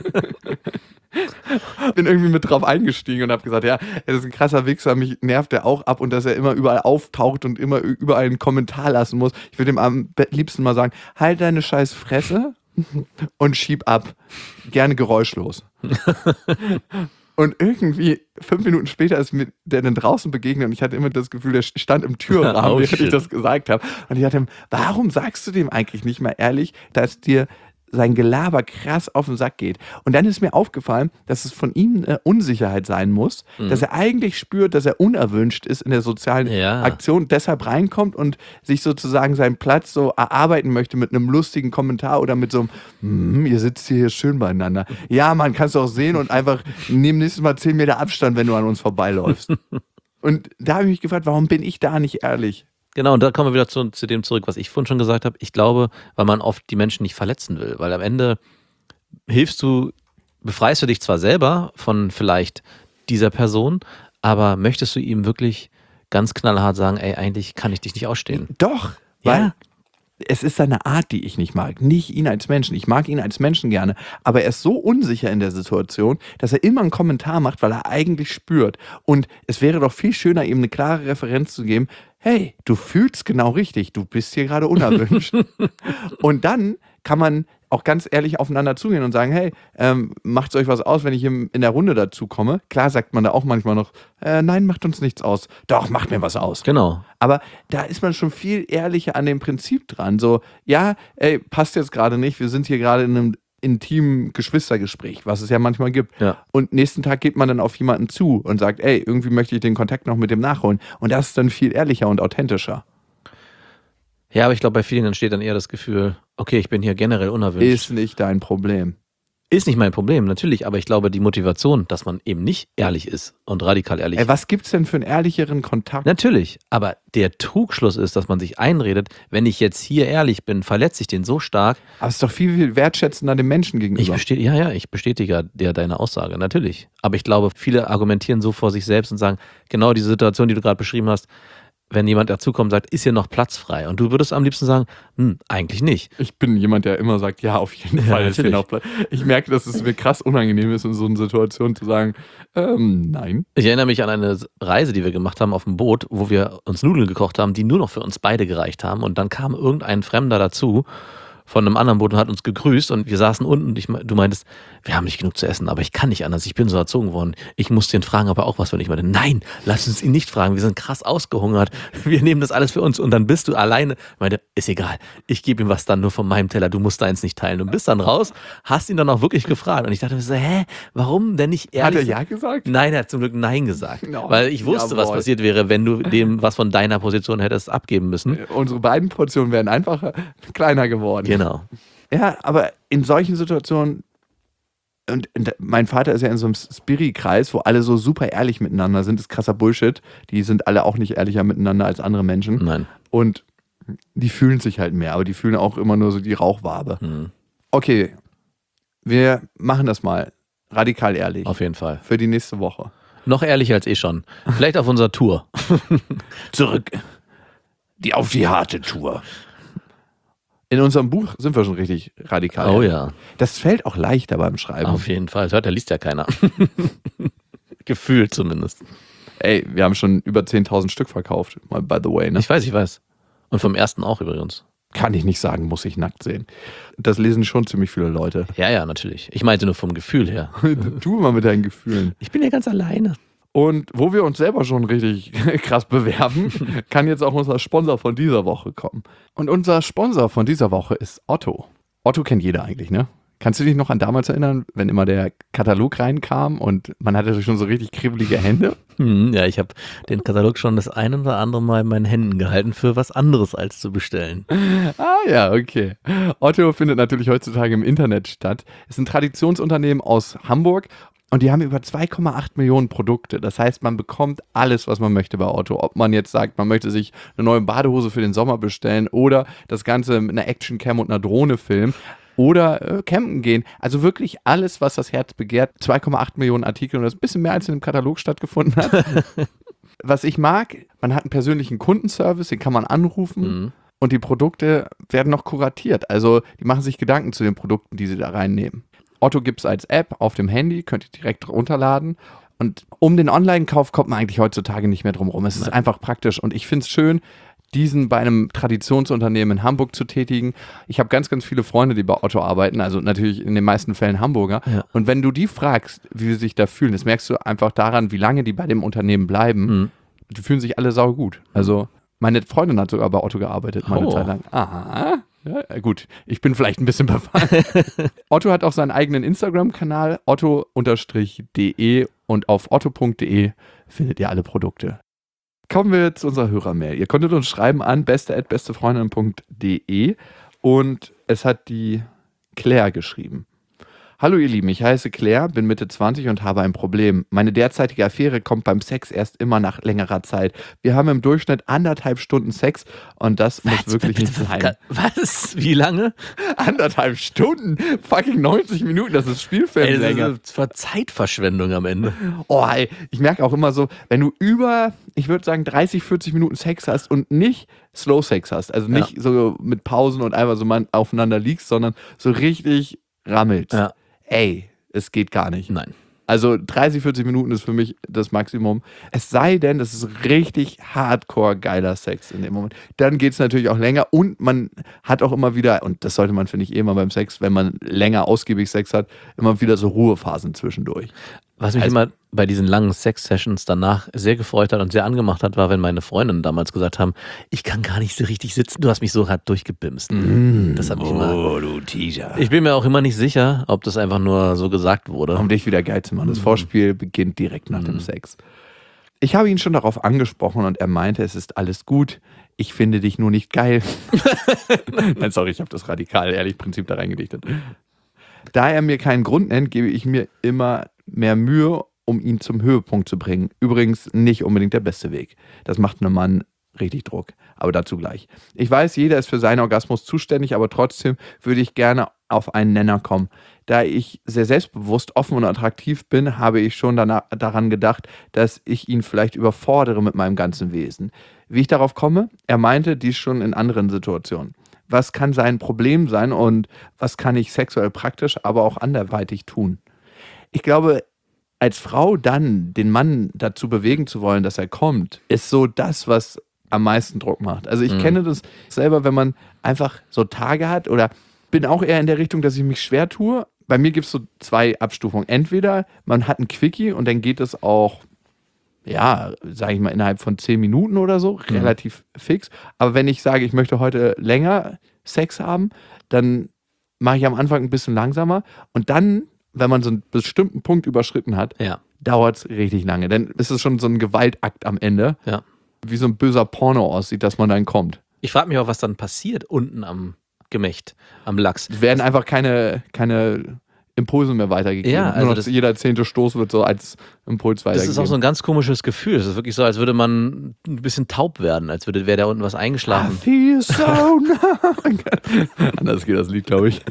Bin irgendwie mit drauf eingestiegen und habe gesagt, ja, er ist ein krasser Wichser, mich nervt er auch ab und dass er immer überall auftaucht und immer überall einen Kommentar lassen muss. Ich würde ihm am liebsten mal sagen, halt deine scheiß Fresse und schieb ab. Gerne geräuschlos. Und irgendwie fünf Minuten später ist mir der dann draußen begegnet und ich hatte immer das Gefühl, der stand im Türrahmen, Oh, während ich shit. das gesagt habe. Und ich dachte ihm, warum sagst du dem eigentlich nicht mal ehrlich, dass dir sein Gelaber krass auf den Sack geht? Und dann ist mir aufgefallen, dass es von ihm eine Unsicherheit sein muss, Mhm. dass er eigentlich spürt, dass er unerwünscht ist in der sozialen Ja. Aktion, deshalb reinkommt und sich sozusagen seinen Platz so erarbeiten möchte mit einem lustigen Kommentar oder mit so einem, "Hm, ihr sitzt hier schön beieinander. Ja, man, kannst du auch sehen und einfach nimm nächstes Mal zehn Meter Abstand, wenn du an uns vorbeiläufst." Und da habe ich mich gefragt, warum bin ich da nicht ehrlich? Genau, und da kommen wir wieder zu, zu dem zurück, was ich vorhin schon gesagt habe. Ich glaube, weil man oft die Menschen nicht verletzen will, weil am Ende hilfst du, befreist du dich zwar selber von vielleicht dieser Person, aber möchtest du ihm wirklich ganz knallhart sagen, ey, eigentlich kann ich dich nicht ausstehen. Doch, weil Ja. es ist seine Art, die ich nicht mag. Nicht ihn als Menschen. Ich mag ihn als Menschen gerne. Aber er ist so unsicher in der Situation, dass er immer einen Kommentar macht, weil er eigentlich spürt. Und es wäre doch viel schöner, ihm eine klare Referenz zu geben. Hey, du fühlst genau richtig. Du bist hier gerade unerwünscht. Und dann kann man auch ganz ehrlich aufeinander zugehen und sagen, hey, ähm, macht's euch was aus, wenn ich im, in der Runde dazu komme? Klar sagt man da auch manchmal noch, äh, nein, macht uns nichts aus. Doch, macht mir was aus. Genau. Aber da ist man schon viel ehrlicher an dem Prinzip dran. So, ja, ey, passt jetzt gerade nicht. Wir sind hier gerade in einem intimen Geschwistergespräch, was es ja manchmal gibt. Ja. Und nächsten Tag geht man dann auf jemanden zu und sagt, ey, irgendwie möchte ich den Kontakt noch mit dem nachholen. Und das ist dann viel ehrlicher und authentischer. Ja, aber ich glaube, bei vielen entsteht dann eher das Gefühl, okay, ich bin hier generell unerwünscht. Ist nicht dein Problem. Ist nicht mein Problem, natürlich, aber ich glaube, die Motivation, dass man eben nicht ehrlich ist und radikal ehrlich Ey, was gibt's denn für einen ehrlicheren Kontakt? Natürlich, aber der Trugschluss ist, dass man sich einredet, wenn ich jetzt hier ehrlich bin, verletze ich den so stark. Aber es ist doch viel, viel wertschätzender dem Menschen Ich gegenüber. bestätige, ja, ja, ich bestätige dir deine Aussage, natürlich. Aber ich glaube, viele argumentieren so vor sich selbst und sagen, genau diese Situation, die du gerade beschrieben hast, wenn jemand dazukommt und sagt, ist hier noch Platz frei? Und du würdest am liebsten sagen, hm, eigentlich nicht. Ich bin jemand, der immer sagt, ja, auf jeden Ja, Fall ist hier natürlich. noch Platz. Ich merke, dass es mir krass unangenehm ist, in so einer Situation zu sagen, ähm, nein. Ich erinnere mich an eine Reise, die wir gemacht haben auf dem Boot, wo wir uns Nudeln gekocht haben, die nur noch für uns beide gereicht haben. Und dann kam irgendein Fremder dazu von einem anderen Boot und hat uns gegrüßt und wir saßen unten und ich, du meintest, wir haben nicht genug zu essen, aber ich kann nicht anders, ich bin so erzogen worden. Ich musste ihn fragen, ob er auch was will. Ich meinte, nein, lass uns ihn nicht fragen, wir sind krass ausgehungert, wir nehmen das alles für uns und dann bist du alleine. Ich meinte, ist egal, ich gebe ihm was dann nur von meinem Teller, du musst deins nicht teilen. Und bist dann raus, hast ihn dann auch wirklich gefragt und ich dachte mir so, hä, warum denn nicht ehrlich? Hat er ja gesagt? Nein, er hat zum Glück Nein gesagt. No, weil ich wusste, was jawohl. passiert wäre, wenn du dem was von deiner Position hättest abgeben müssen. Unsere beiden Portionen wären einfach kleiner geworden. Genau. Ja, aber in solchen Situationen, und, und mein Vater ist ja in so einem Spiri-Kreis, wo alle so super ehrlich miteinander sind, ist krasser Bullshit. Die sind alle auch nicht ehrlicher miteinander als andere Menschen. Nein. Und die fühlen sich halt mehr, aber die fühlen auch immer nur so die Rauchwabe. Hm. Okay, wir machen das mal radikal ehrlich. Auf jeden Fall. Für die nächste Woche. Noch ehrlicher als eh schon. Vielleicht auf unserer Tour. Zurück. Die auf die harte Tour. In unserem Buch sind wir schon richtig radikal. Oh ja. Das fällt auch leichter beim Schreiben. Auf jeden Fall. Das hört, der liest ja keiner. Gefühlt zumindest. Ey, wir haben schon über zehntausend Stück verkauft. Mal by the way, ne? Ich weiß, ich weiß. Und vom ersten auch übrigens. Kann ich nicht sagen, muss ich nackt sehen. Das lesen schon ziemlich viele Leute. Ja, ja, natürlich. Ich meinte nur vom Gefühl her. Tu mal mit deinen Gefühlen. Ich bin ja ganz alleine. Und wo wir uns selber schon richtig krass bewerben, kann jetzt auch unser Sponsor von dieser Woche kommen. Und unser Sponsor von dieser Woche ist Otto. Otto kennt jeder eigentlich, ne? Kannst du dich noch an damals erinnern, wenn immer der Katalog reinkam und man hatte schon so richtig kribbelige Hände? Hm, ja, ich habe den Katalog schon das ein oder andere Mal in meinen Händen gehalten für was anderes als zu bestellen. Ah ja, okay. Otto findet natürlich heutzutage im Internet statt. Es ist ein Traditionsunternehmen aus Hamburg. Und die haben über zwei Komma acht Millionen Produkte. Das heißt, man bekommt alles, was man möchte bei Otto. Ob man jetzt sagt, man möchte sich eine neue Badehose für den Sommer bestellen oder das Ganze mit einer Actioncam und einer Drohne filmen oder äh, campen gehen. Also wirklich alles, was das Herz begehrt. zwei Komma acht Millionen Artikel und das ist ein bisschen mehr, als in dem Katalog stattgefunden hat. Was ich mag, man hat einen persönlichen Kundenservice, den kann man anrufen. Mhm. Und die Produkte werden noch kuratiert. Also die machen sich Gedanken zu den Produkten, die sie da reinnehmen. Otto gibt es als App auf dem Handy, könnt ihr direkt runterladen. Und um den Online-Kauf kommt man eigentlich heutzutage nicht mehr drum rum. Es ist Nein. einfach praktisch und ich finde es schön, diesen bei einem Traditionsunternehmen in Hamburg zu tätigen. Ich habe ganz, ganz viele Freunde, die bei Otto arbeiten, also natürlich in den meisten Fällen Hamburger. Ja. Und wenn du die fragst, wie sie sich da fühlen, das merkst du einfach daran, wie lange die bei dem Unternehmen bleiben. Mhm. Die fühlen sich alle saugut. Also meine Freundin hat sogar bei Otto gearbeitet, mal eine Oh. Zeit lang. Aha. Ja, gut, ich bin vielleicht ein bisschen befangen. Otto hat auch seinen eigenen Instagram-Kanal, otto-de und auf otto punkt de findet ihr alle Produkte. Kommen wir zu unserer Hörermail. Ihr konntet uns schreiben an beste at bestefreundin punkt de und es hat die Claire geschrieben. Hallo ihr Lieben, ich heiße Claire, bin Mitte zwanzig und habe ein Problem. Meine derzeitige Affäre kommt beim Sex erst immer nach längerer Zeit. Wir haben im Durchschnitt anderthalb Stunden Sex und das muss wirklich nicht sein. Was? Wie lange? Anderthalb Stunden? Fucking neunzig Minuten, das ist Ey, das Spielfilmlänge. ist eine Zeitverschwendung am Ende. Oh, ey, ich merke auch immer so, wenn du über, ich würde sagen, dreißig, vierzig Minuten Sex hast und nicht Slow Sex hast, also nicht so mit Pausen und einfach so mal aufeinander liegst, sondern so richtig rammelst. Ja. Ey, es geht gar nicht. Nein. Also dreißig, vierzig Minuten ist für mich das Maximum. Es sei denn, das ist richtig hardcore geiler Sex in dem Moment. Dann geht es natürlich auch länger und man hat auch immer wieder, und das sollte man, finde ich, eh immer beim Sex, wenn man länger ausgiebig Sex hat, immer wieder so Ruhephasen zwischendurch. Was mich Also- immer bei diesen langen Sex-Sessions danach sehr gefreut hat und sehr angemacht hat, war, wenn meine Freundinnen damals gesagt haben, ich kann gar nicht so richtig sitzen, du hast mich so hart durchgebimst. Das hat mich immer... Oh, du Teaser. Ich bin mir auch immer nicht sicher, ob das einfach nur so gesagt wurde. Um dich wieder geil zu machen. Das Vorspiel beginnt direkt nach dem Sex. Ich habe ihn schon darauf angesprochen und er meinte, es ist alles gut. Ich finde dich nur nicht geil. Nein, sorry, ich habe das radikal ehrlich Prinzip da reingedichtet. Da er mir keinen Grund nennt, gebe ich mir immer mehr Mühe, um ihn zum Höhepunkt zu bringen. Übrigens nicht unbedingt der beste Weg. Das macht einem Mann richtig Druck. Aber dazu gleich. Ich weiß, jeder ist für seinen Orgasmus zuständig, aber trotzdem würde ich gerne auf einen Nenner kommen. Da ich sehr selbstbewusst, offen und attraktiv bin, habe ich schon danach, daran gedacht, dass ich ihn vielleicht überfordere mit meinem ganzen Wesen. Wie ich darauf komme? Er meinte dies schon in anderen Situationen. Was kann sein Problem sein und was kann ich sexuell praktisch, aber auch anderweitig tun? Ich glaube, als Frau dann den Mann dazu bewegen zu wollen, dass er kommt, ist so das, was am meisten Druck macht. Also ich Mhm. kenne das selber, wenn man einfach so Tage hat oder bin auch eher in der Richtung, dass ich mich schwer tue. Bei mir gibt es so zwei Abstufungen. Entweder man hat ein Quickie und dann geht es auch, ja, sage ich mal, innerhalb von zehn Minuten oder so, Mhm. relativ fix. Aber wenn ich sage, ich möchte heute länger Sex haben, dann mache ich am Anfang ein bisschen langsamer und dann, wenn man so einen bestimmten Punkt überschritten hat, Ja. dauert es richtig lange. Dann ist es schon so ein Gewaltakt am Ende, Ja. wie so ein böser Porno aussieht, dass man dann kommt. Ich frage mich auch, was dann passiert unten am Gemächt, am Lachs. Es werden einfach keine, keine Impulse mehr weitergegeben. Ja, also Nur noch das- jeder zehnte Stoß wird so als Impuls Das weitergegeben. ist auch so ein ganz komisches Gefühl. Es ist wirklich so, als würde man ein bisschen taub werden, als würde wäre da unten was I eingeschlafen. feel so now. Anders geht das Lied, glaube ich.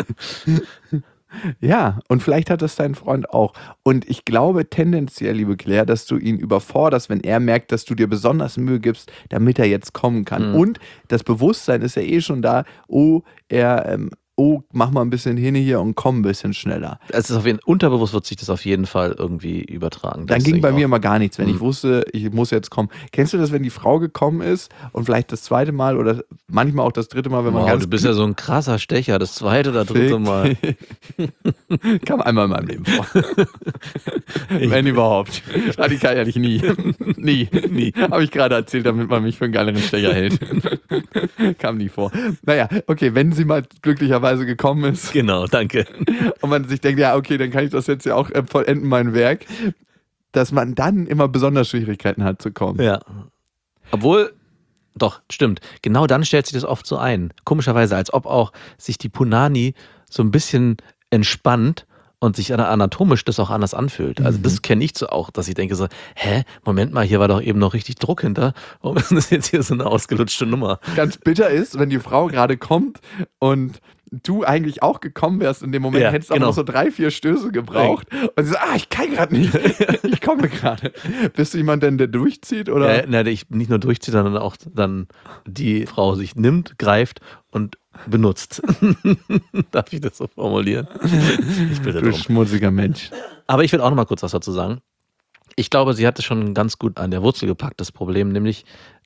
Ja, und vielleicht hat das dein Freund auch. Und ich glaube tendenziell, liebe Claire, dass du ihn überforderst, wenn er merkt, dass du dir besonders Mühe gibst, damit er jetzt kommen kann. Mhm. Und das Bewusstsein ist ja eh schon da, oh, er, ähm, oh, mach mal ein bisschen hin hier und komm ein bisschen schneller. Es ist auf jeden, unterbewusst wird sich das auf jeden Fall irgendwie übertragen. Dann Das ging denke bei ich mir auch. immer gar nichts, wenn ich Mhm. wusste, ich muss jetzt kommen. Kennst du das, wenn die Frau gekommen ist und vielleicht das zweite Mal oder manchmal auch das dritte Mal, wenn man Wow, ganz du bist ja so ein krasser Stecher, das zweite oder dritte Mal. Kam einmal in meinem Leben vor. Wenn überhaupt. Radikal ehrlich nie. nie. Nie. Habe ich gerade erzählt, damit man mich für einen geileren Stecher hält. Kam nie vor. Naja, okay, wenn sie mal glücklicherweise gekommen ist Genau, danke. und man sich denkt, ja, okay, dann kann ich das jetzt ja auch äh, vollenden, mein Werk, dass man dann immer besonders Schwierigkeiten hat zu kommen. Ja. Obwohl, doch, stimmt. Genau dann stellt sich das oft so ein. Komischerweise, als ob auch sich die Punani so ein bisschen entspannt und sich anatomisch das auch anders anfühlt. Also das kenne ich so auch, dass ich denke so, hä, Moment mal, hier war doch eben noch richtig Druck hinter. Warum ist das jetzt hier so eine ausgelutschte Nummer? Ganz bitter ist, wenn die Frau gerade kommt und du eigentlich auch gekommen wärst in dem Moment, Ja, hättest du genau. aber noch so drei, vier Stöße gebraucht und sie so, ah, ich kann gerade nicht, ich komme gerade. Bist du jemand denn, der durchzieht oder? Ja, na, ich nicht nur durchziehe, sondern auch dann die Frau sich nimmt, greift und benutzt. Darf ich das so formulieren? Ich bitte Du darum. schmutziger Mensch. Aber ich will auch noch mal kurz was dazu sagen. Ich glaube, sie hat es schon ganz gut an der Wurzel gepackt, das Problem, nämlich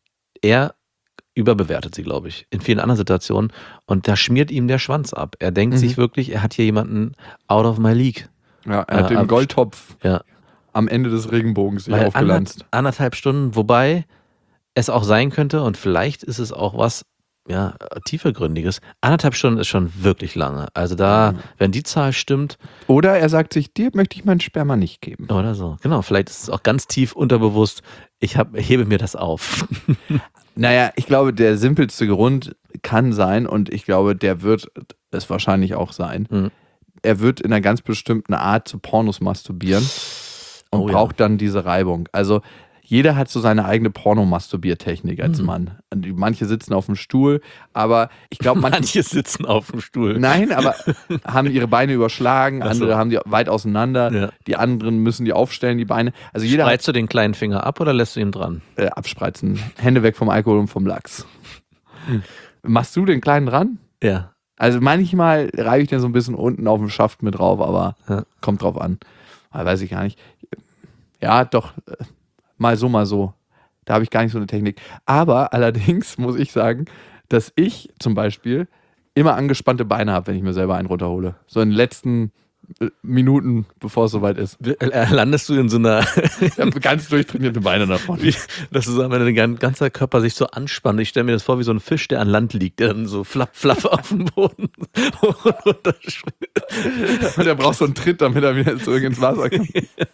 er überbewertet sie, glaube ich, in vielen anderen Situationen und da schmiert ihm der Schwanz ab. Er denkt Mhm. sich wirklich, er hat hier jemanden out of my league. Ja, er hat Äh, den ab- Goldtopf Ja. am Ende des Regenbogens sich Weil aufgelanzt. ander- anderthalb Stunden, wobei es auch sein könnte und vielleicht ist es auch was, ja, tiefergründiges. Anderthalb Stunden ist schon wirklich lange. Also da, wenn die Zahl stimmt Oder er sagt sich, dir möchte ich meinen Sperma nicht geben. oder so. Genau, vielleicht ist es auch ganz tief unterbewusst. Ich hab, hebe mir das auf. Naja, ich glaube, der simpelste Grund kann sein und ich glaube, der wird es wahrscheinlich auch sein. Mhm. Er wird in einer ganz bestimmten Art zu Pornos masturbieren und Oh ja. braucht dann diese Reibung. Also jeder hat so seine eigene Pornomasturbiertechnik als Mhm. Mann. Und die- manche sitzen auf dem Stuhl, aber ich glaube, manche, Manche sitzen auf dem Stuhl. nein, aber haben ihre Beine überschlagen, Ach so. andere haben die weit auseinander, Ja. die anderen müssen die aufstellen, die Beine. Also jeder hat Spreizst du den kleinen Finger ab oder lässt du ihn dran? äh, abspreizen. Hände weg vom Alkohol und vom Lachs. Machst du den kleinen dran? Ja. Also manchmal reibe ich den so ein bisschen unten auf dem Schaft mit drauf, aber Ja. kommt drauf an. Aber weiß ich gar nicht. Ja, doch, äh, mal so, mal so. Da habe ich gar nicht so eine Technik. Aber allerdings muss ich sagen, dass ich zum Beispiel immer angespannte Beine habe, wenn ich mir selber einen runterhole. So in den letzten äh, Minuten, bevor es soweit ist. Äh, Landest du in so einer, Ich habe ganz durchtrainierte Beine davon. wie, dass du so am Ende dein ganzer Körper sich so anspannt. Ich stelle mir das vor wie so ein Fisch, der an Land liegt, der dann so flapp, flapp auf dem Boden runterschwimmt. Und er braucht so einen Tritt, damit er wieder zurück ins Wasser kommt.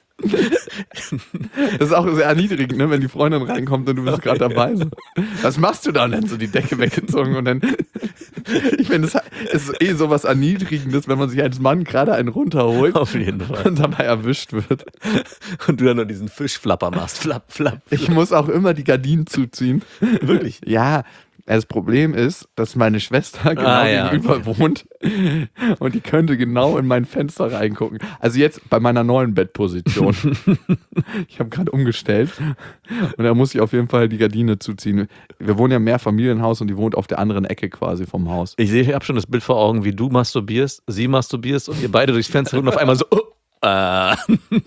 Das ist auch sehr erniedrigend, ne, wenn die Freundin reinkommt und du bist gerade dabei. So. Was machst du da? Und dann so die Decke weggezogen und dann. Ich finde, es ist eh sowas Erniedrigendes, wenn man sich als Mann gerade einen runterholt Auf jeden Fall. und dabei erwischt wird. Und du dann nur diesen Fischflapper machst. Flapp, flapp. Ich muss auch immer die Gardinen zuziehen. Wirklich? Ja, das Problem ist, dass meine Schwester genau Ah, ja, gegenüber wohnt und die könnte genau in mein Fenster reingucken. Also jetzt bei meiner neuen Bettposition. Ich habe gerade umgestellt und da muss ich auf jeden Fall die Gardine zuziehen. Wir wohnen ja im Mehrfamilienhaus und die wohnt auf der anderen Ecke quasi vom Haus. Ich sehe, ich habe schon das Bild vor Augen, wie du masturbierst, sie masturbierst und ihr beide durchs Fenster und auf einmal so, oh, äh.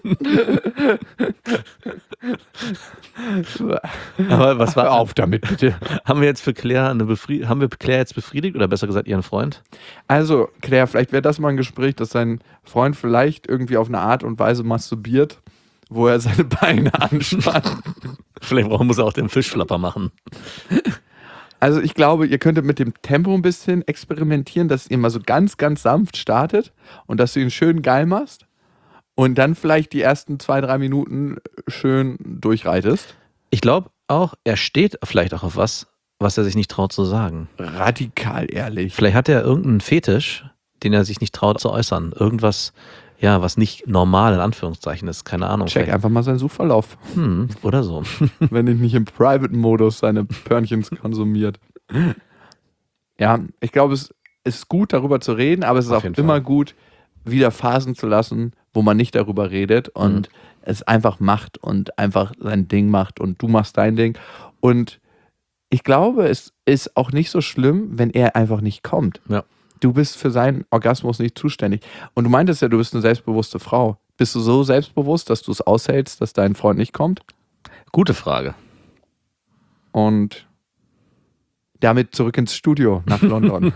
Aber was war, Hör auf damit, bitte. haben wir jetzt für Claire eine Befried haben wir Claire jetzt befriedigt oder besser gesagt ihren Freund? Also, Claire, vielleicht wäre das mal ein Gespräch, dass dein Freund vielleicht irgendwie auf eine Art und Weise masturbiert, wo er seine Beine anspannt. Vielleicht brauchen- muss er auch den Fischflapper machen. Also ich glaube, ihr könntet mit dem Tempo ein bisschen experimentieren, dass ihr mal so ganz, ganz sanft startet und dass du ihn schön geil machst und dann vielleicht die ersten zwei, drei Minuten schön durchreitest. Ich glaube auch, er steht vielleicht auch auf was, was er sich nicht traut zu sagen. Radikal ehrlich. Vielleicht hat er irgendeinen Fetisch, den er sich nicht traut zu äußern. Irgendwas, ja, was nicht normal in Anführungszeichen ist. Keine Ahnung. Check vielleicht- einfach mal seinen Suchverlauf, Hm, oder so. wenn ich nicht im Private-Modus seine Pörnchens konsumiert. Ja, ich glaube, es ist gut, darüber zu reden, aber es ist Auf auch jeden immer Fall. gut, wieder Phasen zu lassen, wo man nicht darüber redet und Mhm. es einfach macht und einfach sein Ding macht und du machst dein Ding. Und ich glaube, es ist auch nicht so schlimm, wenn er einfach nicht kommt. Ja. Du bist für seinen Orgasmus nicht zuständig. Und du meintest ja, du bist eine selbstbewusste Frau. Bist du so selbstbewusst, dass du es aushältst, dass dein Freund nicht kommt? Gute Frage. Und damit zurück ins Studio nach London.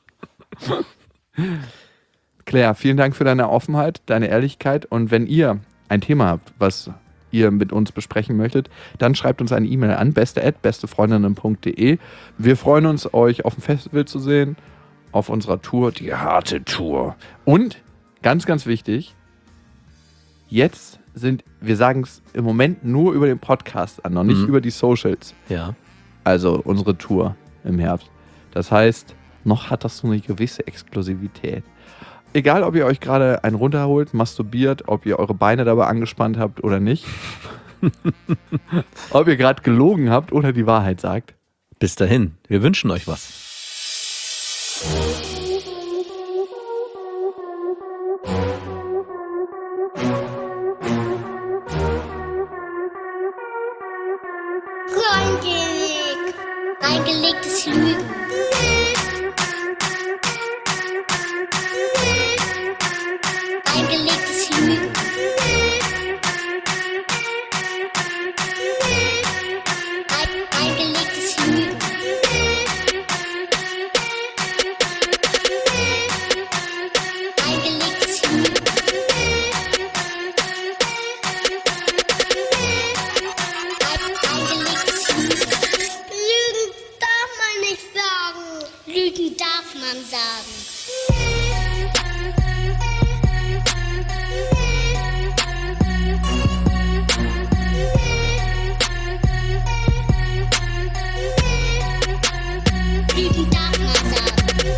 Claire, vielen Dank für deine Offenheit, deine Ehrlichkeit. Und wenn ihr ein Thema habt, was ihr mit uns besprechen möchtet, dann schreibt uns eine E-Mail an beste at bestefreundinnen punkt de. Wir freuen uns, euch auf dem Festival zu sehen, auf unserer Tour, die harte Tour. Und, ganz, ganz wichtig, jetzt sind, wir sagen es im Moment nur über den Podcast an, noch nicht Mhm. über die Socials. Ja. Also unsere Tour im Herbst. Das heißt, noch hat das so eine gewisse Exklusivität. Egal, ob ihr euch gerade einen runterholt, masturbiert, ob ihr eure Beine dabei angespannt habt oder nicht. Ob ihr gerade gelogen habt oder die Wahrheit sagt. Bis dahin, wir wünschen euch was. Reingelegt. Reingelegtes Lügen. Reingelegtes Lügen. Rein- Reingelegtes Lügen. Reingelegtes Lügen. Eingelegtes Lügen. Lügen darf man nicht sagen. Lügen darf man sagen. Lügen darf man sagen.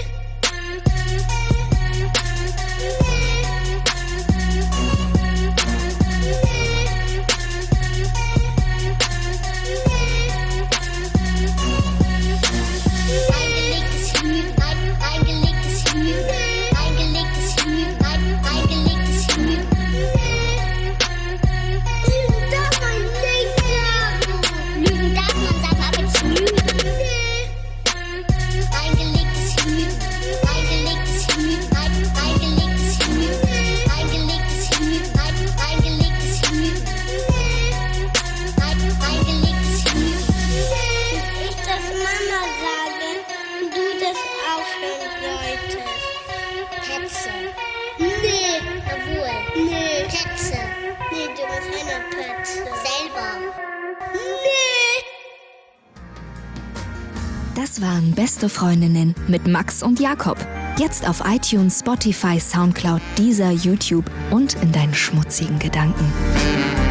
Eingelegtes Lügen, ein, eingelegtes Lügen, eingelegtes Lügen, ein, eingelegtes Lügen. Lügen darf man nicht sagen. Lügen darf man sagen, aber nicht lügen. Eingelegtes Lügen, eingelegtes Lügen, ein, eingelegtes Lügen, eingelegtes Lügen, ein, eingelegtes Lügen. Ein, eingelegtes Lügen. Ich das Mama sage, du das aufhören solltest. Petze. Nee. Jawohl. Nee. Petze. Nee, du bist eine Petze. Selber. Nee. Das waren Beste Freundinnen mit Max und Jakob. Jetzt auf iTunes, Spotify, Soundcloud, Deezer, YouTube und in deinen schmutzigen Gedanken.